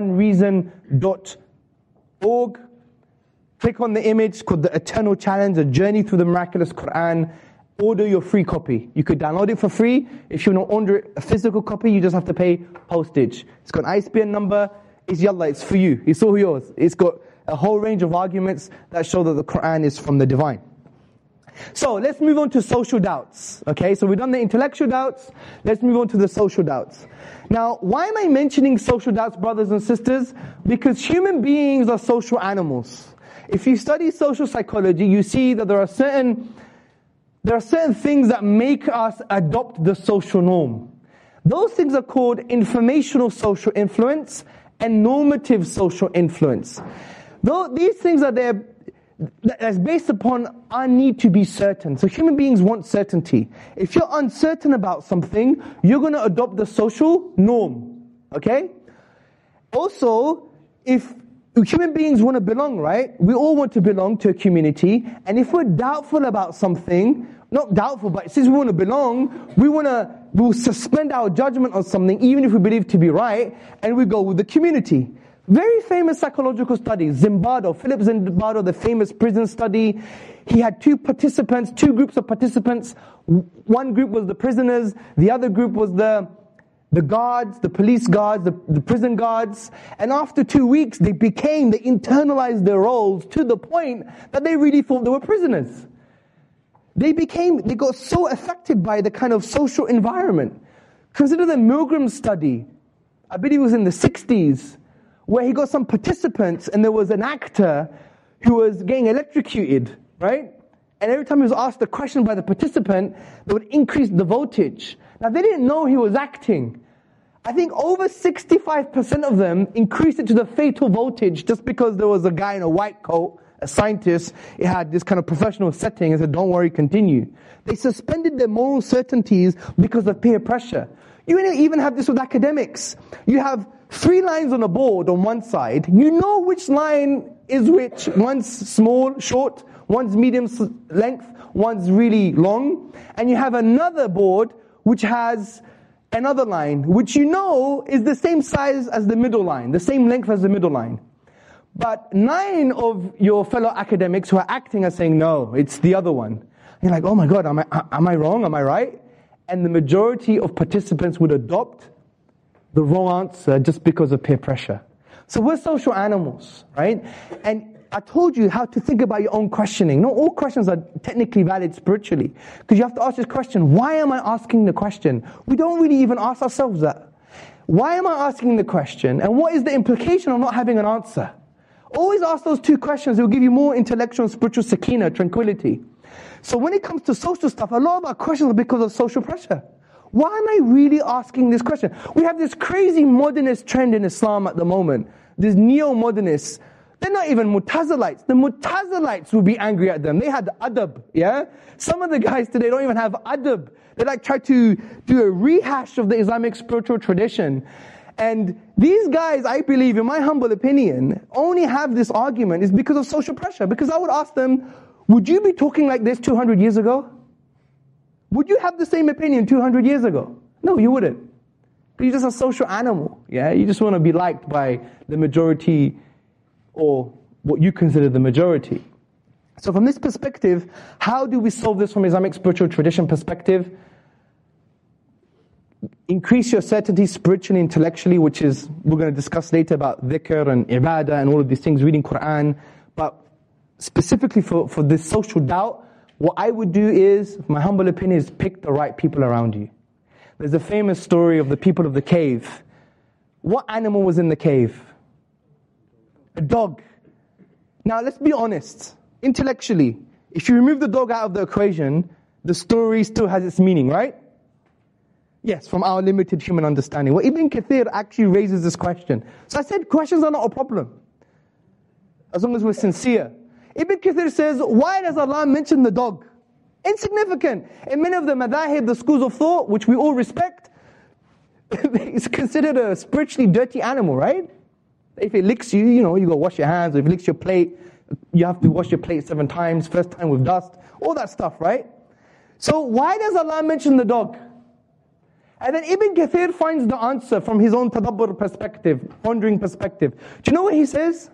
onereason.org. Click on the image called The Eternal Challenge, A Journey Through the Miraculous Quran. Order your free copy. You could download it for free. If you want to order a physical copy, you just have to pay postage. It's got an ISBN number. It's yallah, it's for you. It's all yours. It's got a whole range of arguments that show that the Quran is from the divine. So let's move on to social doubts. Okay, so we've done the intellectual doubts. Let's move on to the social doubts. Now, why am I mentioning social doubts, brothers and sisters? Because human beings are social animals. If you study social psychology, you see that there are certain things that make us adopt the social norm. Those things are called informational social influence and normative social influence. Though these things are there, that's based upon our need to be certain. So human beings want certainty. If you're uncertain about something, you're going to adopt the social norm. Okay? Also, if human beings want to belong, right? We all want to belong to a community. And if we're doubtful about something, not doubtful, but since we want to belong, we'll suspend our judgment on something, even if we believe to be right, and we go with the community. Very famous psychological study, Philip Zimbardo, the famous prison study. He had two groups of participants. One group was the prisoners, the other group was the guards, the police guards, the prison guards. And after 2 weeks, they internalized their roles to the point that they really thought they were prisoners. They got so affected by the kind of social environment. Consider the Milgram study. I believe it was in the 60s, where he got some participants and there was an actor who was getting electrocuted, right? And every time he was asked a question by the participant, they would increase the voltage. Now they didn't know he was acting. I think over 65% of them increased it to the fatal voltage just because there was a guy in a white coat, a scientist. It had this kind of professional setting and said, don't worry, continue. They suspended their moral certainties because of peer pressure. You even have this with academics. You have 3 lines on a board on one side. You know which line is which. One's small, short, one's medium length, one's really long. And you have another board which has another line, which you know is the same size as the middle line, the same length as the middle line. But 9 of your fellow academics who are acting are saying, no, it's the other one. And you're like, oh my God, am I wrong? Am I right? And the majority of participants would adopt the wrong answer just because of peer pressure. So we're social animals, right? And I told you how to think about your own questioning. Not all questions are technically valid spiritually. Because you have to ask this question, why am I asking the question? We don't really even ask ourselves that. Why am I asking the question? And what is the implication of not having an answer? Always ask those 2 questions. It will give you more intellectual and spiritual sakina, tranquility. So when it comes to social stuff, a lot of our questions are because of social pressure. Why am I really asking this question? We have this crazy modernist trend in Islam at the moment. these neo-modernists, they're not even Mu'tazilites. The Mu'tazilites would be angry at them. They had adab, yeah? Some of the guys today don't even have adab. They try to do a rehash of the Islamic spiritual tradition. And these guys, I believe, in my humble opinion, only have this argument is because of social pressure. Because I would ask them, would you be talking like this 200 years ago? Would you have the same opinion 200 years ago? No, you wouldn't. You're just a social animal, yeah? You just want to be liked by the majority or what you consider the majority. So from this perspective, how do we solve this from Islamic spiritual tradition perspective? Increase your certainty spiritually, intellectually, which is, we're going to discuss later about dhikr and ibadah and all of these things, reading Quran. But specifically for this social doubt, what I would do is, my humble opinion, is pick the right people around you. There's a famous story of the people of the cave. What animal was in the cave? A dog. Now let's be honest. Intellectually, if you remove the dog out of the equation, the story still has its meaning, right? Yes, from our limited human understanding. Well, Ibn Kathir actually raises this question. So I said questions are not a problem, as long as we're sincere. Ibn Kathir says, why does Allah mention the dog? Insignificant. In many of the madahib, the schools of thought, which we all respect, it's considered a spiritually dirty animal, right? If it licks you, you got to wash your hands. Or if it licks your plate, you have to wash your plate 7 times, first time with dust, all that stuff, right? So why does Allah mention the dog? And then Ibn Kathir finds the answer from his own tadabbur perspective, pondering perspective. Do you know what he says?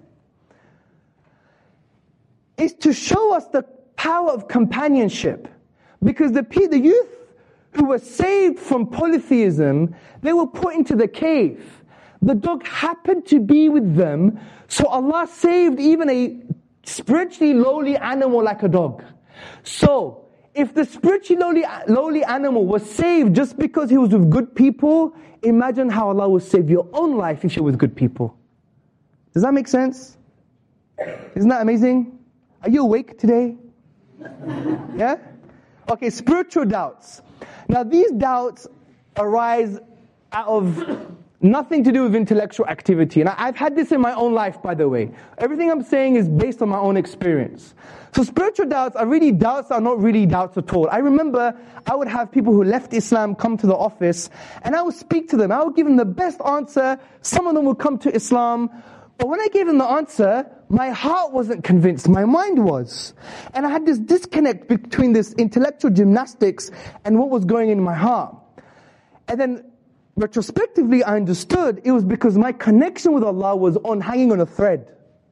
It's to show us the power of companionship. Because the youth who were saved from polytheism, they were put into the cave. The dog happened to be with them, so Allah saved even a spiritually lowly animal like a dog. So, if the spiritually lowly animal was saved just because he was with good people, imagine how Allah will save your own life if you're with good people. Does that make sense? Isn't that amazing? Are you awake today? Yeah? Okay, spiritual doubts. Now these doubts arise out of nothing to do with intellectual activity. And I've had this in my own life, by the way. Everything I'm saying is based on my own experience. So spiritual doubts are really doubts that are not really doubts at all. I remember I would have people who left Islam come to the office, and I would speak to them. I would give them the best answer. Some of them would come to Islam. But when I gave them the answer, my heart wasn't convinced, my mind was. And I had this disconnect between this intellectual gymnastics and what was going in my heart. And then retrospectively I understood it was because my connection with Allah was hanging on a thread.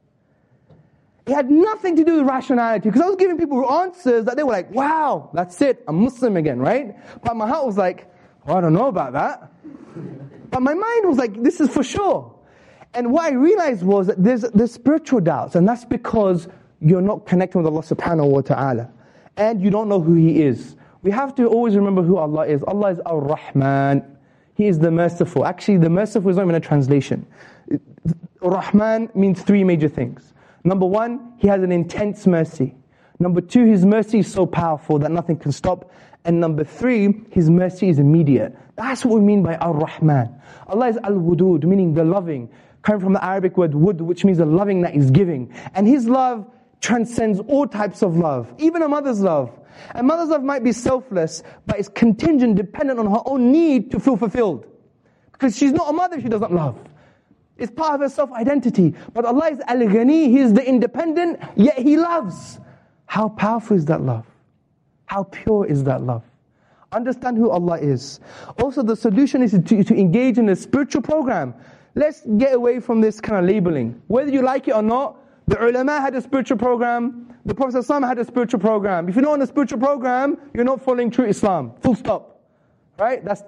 It had nothing to do with rationality, because I was giving people answers that they were like, wow, that's it, I'm Muslim again, right? But my heart was like, oh, I don't know about that. But my mind was like, this is for sure. And what I realized was that there's spiritual doubts, and that's because you're not connecting with Allah subhanahu wa ta'ala. And you don't know who He is. We have to always remember who Allah is. Allah is Ar-Rahman. He is the merciful. Actually, the merciful is not even a translation. Ar-Rahman means 3 major things. Number 1, He has an intense mercy. Number 2, His mercy is so powerful that nothing can stop. And number 3, His mercy is immediate. That's what we mean by Ar-Rahman. Allah is Al-Wudud, meaning the loving. Coming from the Arabic word wud, which means the loving that He's giving. And His love transcends all types of love, even a mother's love. And mother's love might be selfless, but it's contingent, dependent on her own need to feel fulfilled. Because she's not a mother if she doesn't love. It's part of her self-identity. But Allah is Al-Ghani, He is the independent, yet He loves. How powerful is that love? How pure is that love? Understand who Allah is. Also, the solution is to engage in a spiritual program. Let's get away from this kind of labeling. Whether you like it or not, the ulama had a spiritual program, the Prophet ﷺ had a spiritual program. If you're not on a spiritual program, you're not following true Islam. Full stop. Right? That's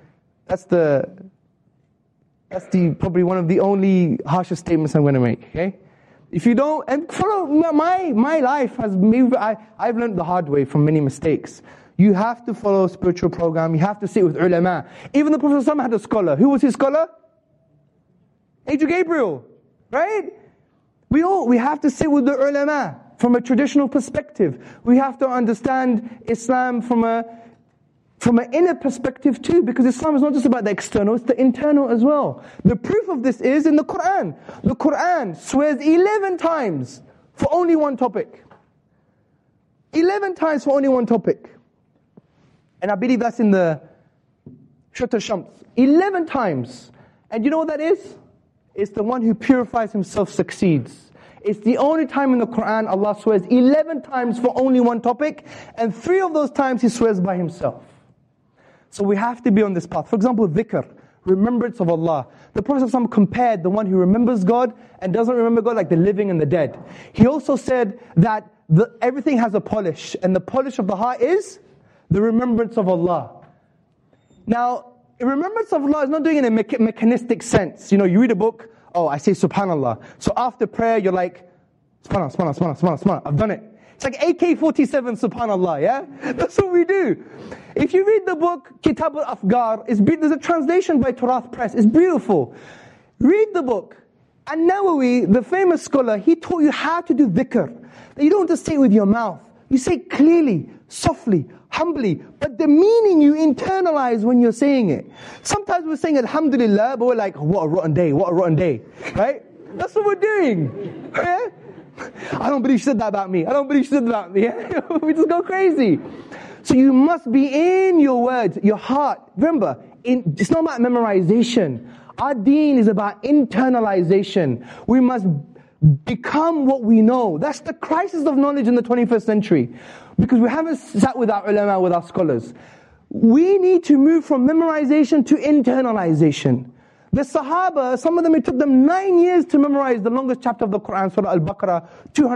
probably one of the only harshest statements I'm going to make. Okay? If you don't, and follow my life has moved. I've learned the hard way from many mistakes. You have to follow a spiritual program. You have to sit with ulama. Even the Prophet ﷺ had a scholar. Who was his scholar? Angel Gabriel, right? We have to sit with the ulama from a traditional perspective. We have to understand Islam from a from an inner perspective too, because Islam is not just about the external, it's the internal as well. The proof of this is in the Quran. The Quran swears 11 times for only one topic. 11 times for only one topic. And I believe that's in the Surat al-Shams. 11 times. And you know what that is? It's the one who purifies himself succeeds. It's the only time in the Quran Allah swears 11 times for only one topic, and 3 of those times He swears by Himself. So we have to be on this path. For example, dhikr, remembrance of Allah. The Prophet ﷺ compared the one who remembers God and doesn't remember God like the living and the dead. He also said that everything has a polish, and the polish of the heart is the remembrance of Allah. Now, remembrance of Allah is not doing it in a mechanistic sense. You know, you read a book, oh, I say subhanallah. So after prayer, you're like, subhanallah, subhanallah, subhanallah, subhanallah, I've done it. It's like AK-47 subhanallah, yeah? That's what we do. If you read the book, Kitab al-Afgar, there's a translation by Turath Press. It's beautiful. Read the book. And Nawawi, the famous scholar, he taught you how to do dhikr. That you don't just say it with your mouth. You say it clearly, softly, humbly, but the meaning you internalize when you're saying it. Sometimes we're saying alhamdulillah, but we're like, what a rotten day, what a rotten day, right? That's what we're doing. Yeah? I don't believe she said that about me. I don't believe she said that about me. Yeah? We just go crazy. So you must be in your words, your heart. Remember, it's not about memorization. Our deen is about internalization. We must become what we know. That's the crisis of knowledge in the 21st century. Because we haven't sat with our ulama, with our scholars. We need to move from memorization to internalization. The Sahaba, some of them, it took them 9 years to memorize the longest chapter of the Quran, Surah Al-Baqarah,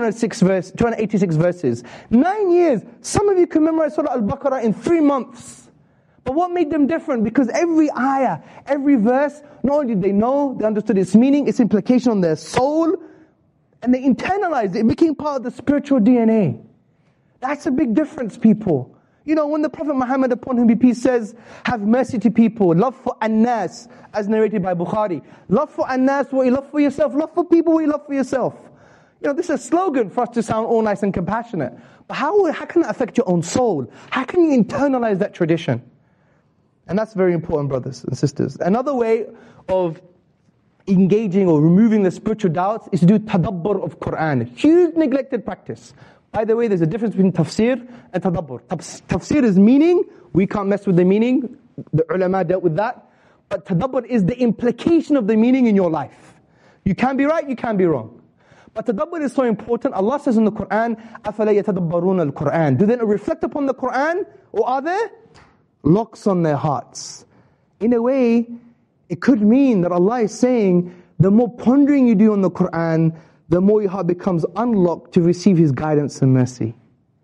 286 verses. 9 years. Some of you can memorize Surah Al-Baqarah in 3 months. But what made them different? Because every ayah, every verse, not only did they know, they understood its meaning, its implication on their soul, and they internalized it. It became part of the spiritual DNA. That's a big difference, people. You know, when the Prophet Muhammad, upon whom be peace, says, have mercy to people, love for an-nas, as narrated by Bukhari. Love for an-nas what you love for yourself. Love for people what you love for yourself. You know, this is a slogan for us to sound all nice and compassionate. But how can that affect your own soul? How can you internalize that tradition? And that's very important, brothers and sisters. Another way of engaging or removing the spiritual doubts is to do tadabbur of Quran. Huge neglected practice. By the way, there's a difference between tafsir and tadabbur. Tafsir is meaning. We can't mess with the meaning. The ulama dealt with that. But tadabbur is the implication of the meaning in your life. You can be right, you can be wrong. But tadabbur is so important. Allah says in the Quran, أَفَلَا يَتَدَبَّرُونَ الْقُرْآنِ. Do they not reflect upon the Quran? Or are there locks on their hearts? In a way, it could mean that Allah is saying, the more pondering you do on the Quran, the more your heart becomes unlocked to receive His guidance and mercy.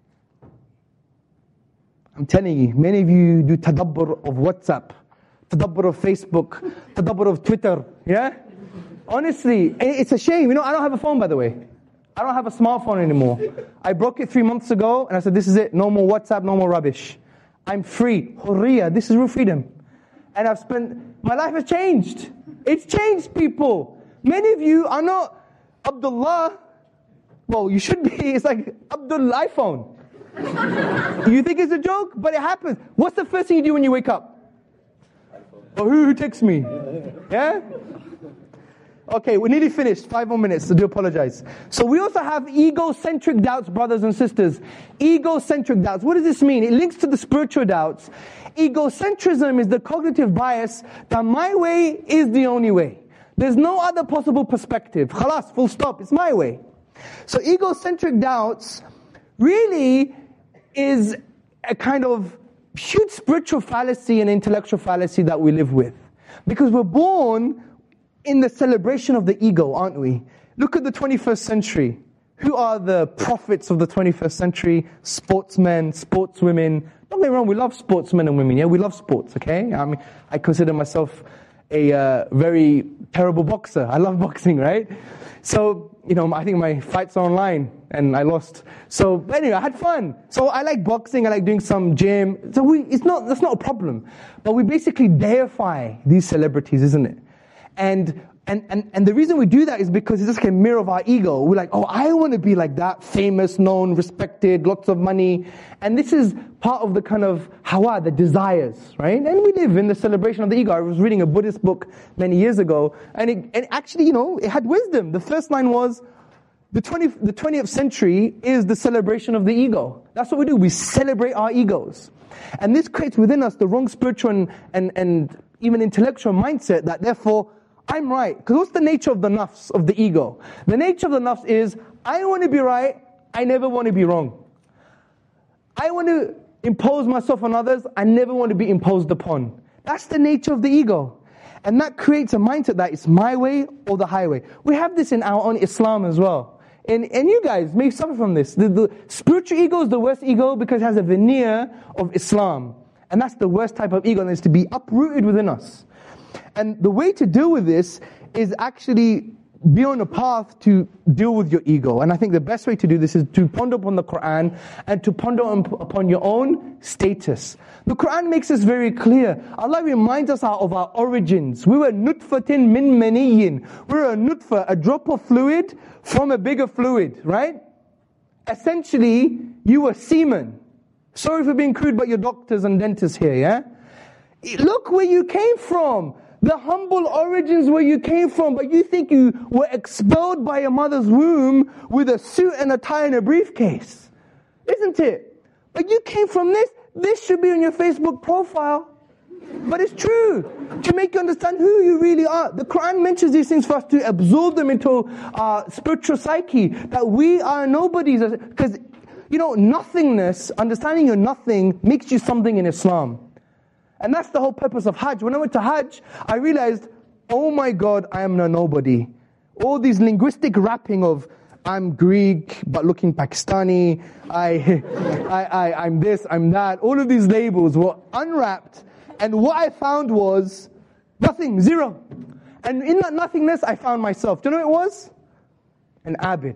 I'm telling you, many of you do tadabbur of WhatsApp, tadabbur of Facebook, tadabbur of Twitter, yeah? Honestly, it's a shame. You know, I don't have a phone, by the way. I don't have a smartphone anymore. I broke it 3 months ago, and I said, this is it. No more WhatsApp, no more rubbish. I'm free. Hurriya, this is real freedom. And my life has changed. It's changed, people. Many of you are not Abdullah. Well, you should be. It's like Abdul iPhone. You think it's a joke? But it happens. What's the first thing you do when you wake up? Oh, who texts me? Yeah? Okay, we're nearly finished. 5 more minutes, so do apologize. So we also have egocentric doubts, brothers and sisters. Egocentric doubts. What does this mean? It links to the spiritual doubts. Egocentrism is the cognitive bias that my way is the only way. There's no other possible perspective. Khalas, full stop. It's my way. So egocentric doubts really is a kind of huge spiritual fallacy and intellectual fallacy that we live with. Because we're born in the celebration of the ego, aren't we? Look at the 21st century. Who are the prophets of the 21st century? Sportsmen, sportswomen. Don't get me wrong, we love sportsmen and women, yeah? We love sports, okay? I mean, I consider myself a very terrible boxer. I love boxing, right? So, you know, I think my fights are online, and I lost. So, anyway, I had fun. So I like boxing, I like doing some gym. So that's not a problem. But we basically deify these celebrities, isn't it? And And the reason we do that is because it's just like a mirror of our ego. We're like, oh, I want to be like that, famous, known, respected, lots of money. And this is part of the kind of hawa, the desires, right? And we live in the celebration of the ego. I was reading a Buddhist book many years ago, and it actually, it had wisdom. The first line was, the 20th century is the celebration of the ego. That's what we do. We celebrate our egos. And this creates within us the wrong spiritual and even intellectual mindset that therefore, I'm right. Because what's the nature of the nafs, of the ego? The nature of the nafs is, I want to be right, I never want to be wrong. I want to impose myself on others, I never want to be imposed upon. That's the nature of the ego. And that creates a mindset that it's my way or the highway. We have this in our own Islam as well. And you guys may suffer from this. The spiritual ego is the worst ego because it has a veneer of Islam. And that's the worst type of ego, and it's to be uprooted within us. And the way to deal with this is actually be on a path to deal with your ego. And I think the best way to do this is to ponder upon the Quran and to ponder upon your own status. The Quran makes this very clear. Allah reminds us of our origins. We were nutfatin min maniyyin. We were a nutfa, a drop of fluid from a bigger fluid, right? Essentially, you were semen. Sorry for being crude, but you're doctors and dentists here, yeah? Look where you came from. The humble origins where you came from, but you think you were expelled by your mother's womb with a suit and a tie and a briefcase. Isn't it? But you came from this. This should be on your Facebook profile. But it's true. To make you understand who you really are. The Quran mentions these things for us to absorb them into our spiritual psyche. That we are nobodies. Because, nothingness, understanding you're nothing, makes you something in Islam. And that's the whole purpose of Hajj. When I went to Hajj, I realized, oh my God, I am a nobody. All these linguistic wrapping of, I'm Greek, but looking Pakistani, I'm this, I'm that. All of these labels were unwrapped. And what I found was nothing, zero. And in that nothingness, I found myself. Do you know what it was? An abid.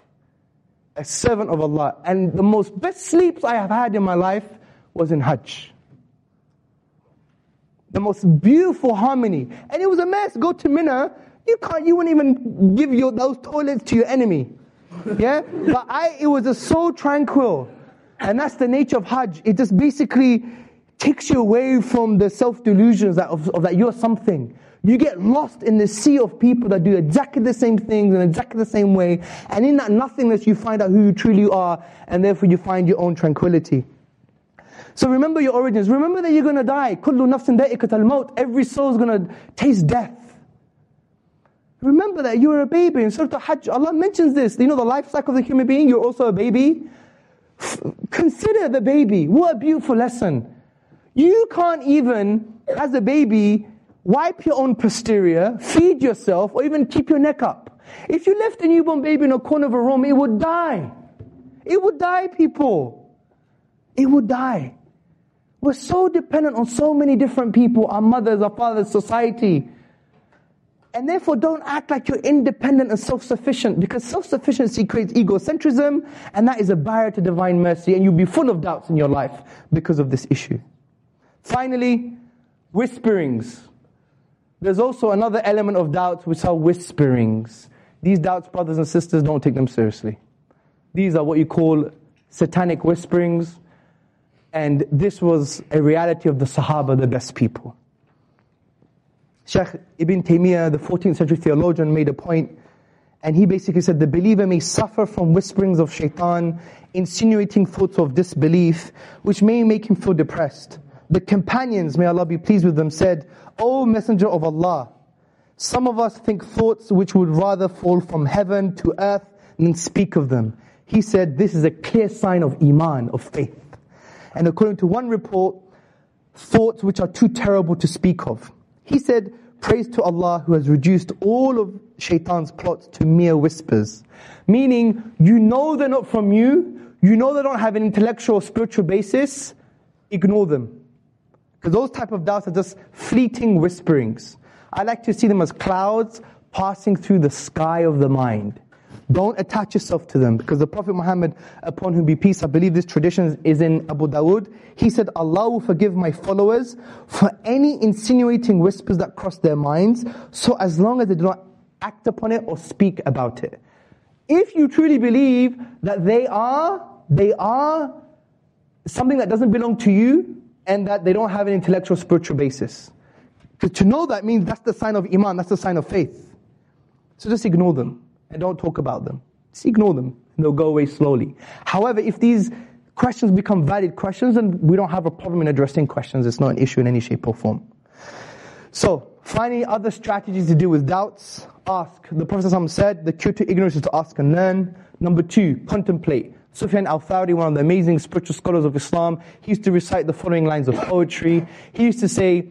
A servant of Allah. And the most best sleeps I have had in my life was in Hajj. The most beautiful harmony. And it was a mess. Go to Mina, you wouldn't even give those toilets to your enemy. Yeah? But it was just so tranquil. And that's the nature of Hajj. It just basically takes you away from the self-delusions of that you're something. You get lost in the sea of people that do exactly the same things in exactly the same way. And in that nothingness, you find out who you truly are. And therefore, you find your own tranquility. So remember your origins. Remember that you're going to die. كُلُّ نَفْسٍ ذَائِقَةَ الْمَوْتِ. Every soul is going to taste death. Remember that you were a baby. In Surah Hajj, Allah mentions this. The life cycle of the human being, you're also a baby. Consider the baby. What a beautiful lesson. You can't even, as a baby, wipe your own posterior, feed yourself, or even keep your neck up. If you left a newborn baby in a corner of a room, it would die. It would die, people. It would die. We're so dependent on so many different people, our mothers, our fathers, society. And therefore don't act like you're independent and self-sufficient, because self-sufficiency creates egocentrism, and that is a barrier to divine mercy, and you'll be full of doubts in your life because of this issue. Finally, whisperings. There's also another element of doubts, which are whisperings. These doubts, brothers and sisters, don't take them seriously. These are what you call satanic whisperings. And this was a reality of the Sahaba, the best people. Shaykh Ibn Taymiyyah, the 14th century theologian, made a point, and he basically said, the believer may suffer from whisperings of shaitan, insinuating thoughts of disbelief, which may make him feel depressed. The companions, may Allah be pleased with them, said, O Messenger of Allah, some of us think thoughts which would rather fall from heaven to earth than speak of them. He said, this is a clear sign of iman, of faith. And according to one report, thoughts which are too terrible to speak of. He said, praise to Allah who has reduced all of shaitan's plots to mere whispers. Meaning, they're not from you, they don't have an intellectual or spiritual basis, ignore them. Because those type of doubts are just fleeting whisperings. I like to see them as clouds passing through the sky of the mind. Don't attach yourself to them, because the Prophet Muhammad, upon whom be peace, I believe this tradition is in Abu Dawood, he said, Allah will forgive my followers for any insinuating whispers that cross their minds, so as long as they do not act upon it or speak about it. If you truly believe that they are something that doesn't belong to you, and that they don't have an intellectual spiritual basis. Because to know that means that's the sign of Iman, that's the sign of faith. So just ignore them, and don't talk about them. Just ignore them, and they'll go away slowly. However, if these questions become valid questions, then we don't have a problem in addressing questions. It's not an issue in any shape or form. So, finding other strategies to deal with doubts, ask. The Prophet ﷺ said, the cure to ignorance is to ask and learn. Number 2, contemplate. Sufyan al-Thawri, one of the amazing spiritual scholars of Islam, he used to recite the following lines of poetry. He used to say,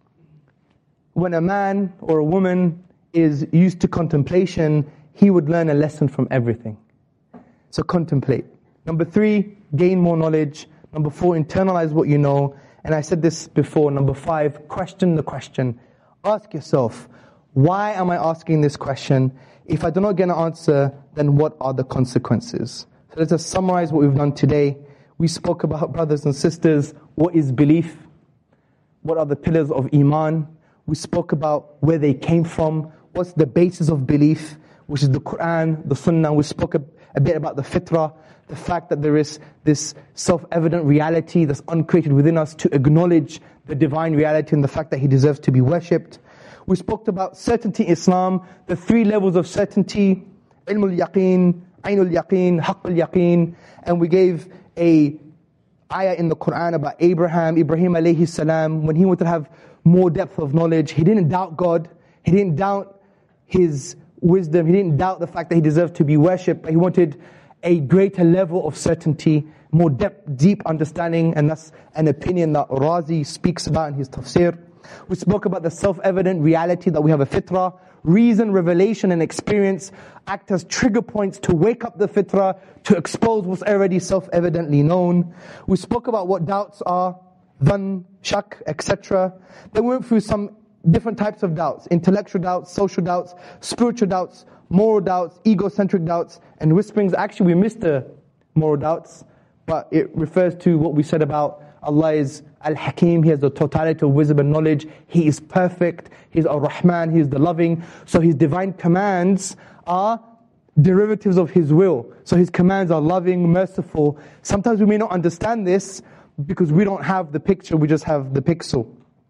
when a man or a woman is used to contemplation, he would learn a lesson from everything. So contemplate. Number 3, gain more knowledge. Number 4, internalize what you know. And I said this before. Number 5, question the question. Ask yourself, why am I asking this question? If I do not get an answer, then what are the consequences? So let's just summarize what we've done today. We spoke about, brothers and sisters, what is belief? What are the pillars of Iman? We spoke about where they came from. What's the basis of belief, which is the Quran, the Sunnah. We spoke a bit about the fitrah, the fact that there is this self-evident reality that's uncreated within us, to acknowledge the divine reality and the fact that He deserves to be worshipped. We spoke about certainty in Islam, the 3 levels of certainty, ilmul yaqeen, ainul yaqeen, haqqul yaqeen, and we gave a ayah in the Quran about Ibrahim alayhi salam, when he wanted to have more depth of knowledge. He didn't doubt God, he didn't doubt His wisdom, he didn't doubt the fact that He deserved to be worshipped, but he wanted a greater level of certainty, more deep understanding, and that's an opinion that Razi speaks about in his tafsir. We spoke about the self-evident reality that we have a fitrah. Reason, revelation, and experience act as trigger points to wake up the fitrah, to expose what's already self-evidently known. We spoke about what doubts are, dhann, shak, etc. Then we went through some different types of doubts: intellectual doubts, social doubts, spiritual doubts, moral doubts, egocentric doubts, and whisperings. Actually, we missed the moral doubts, but it refers to what we said about Allah is Al-Hakim, He has the totality of wisdom and knowledge, He is perfect, He is Ar-Rahman, He is the loving. So His divine commands are derivatives of His will. So His commands are loving, merciful. Sometimes we may not understand this because we don't have the picture, we just have the pixel.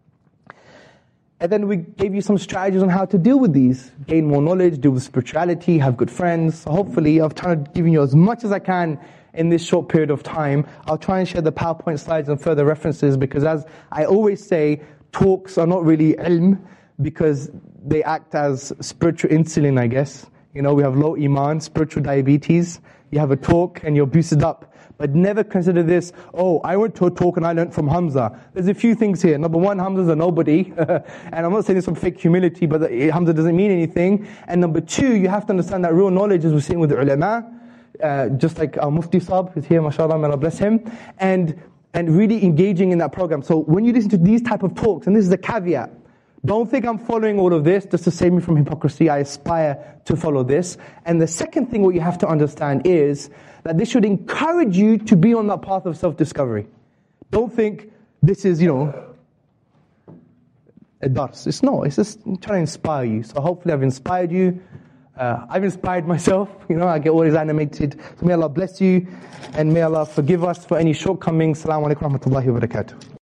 And then we gave you some strategies on how to deal with these. Gain more knowledge, deal with spirituality, have good friends. So hopefully I've tried to give you as much as I can in this short period of time. I'll try and share the PowerPoint slides and further references, because as I always say, talks are not really ilm, because they act as spiritual insulin, I guess. You know, we have low Iman, spiritual diabetes. You have a talk and you're boosted up. But never consider this, oh, I went to a talk and I learned from Hamza. There's a few things here. Number 1, Hamza's a nobody. And I'm not saying this from fake humility, but Hamza doesn't mean anything. And number 2, you have to understand that real knowledge is we're sitting with the ulama, just like our Mufti Sahib, who's here, mashallah, may Allah bless him, and really engaging in that program. So when you listen to these type of talks, and this is a caveat, don't think I'm following all of this just to save me from hypocrisy. I aspire to follow this. And the second thing what you have to understand is that this should encourage you to be on that path of self-discovery. Don't think this is, a dars. It's not. It's just trying to inspire you. So hopefully I've inspired you. I've inspired myself. I get always animated. So may Allah bless you, and may Allah forgive us for any shortcomings. Assalamu alaikum wa rahmatullahi wa barakatuh.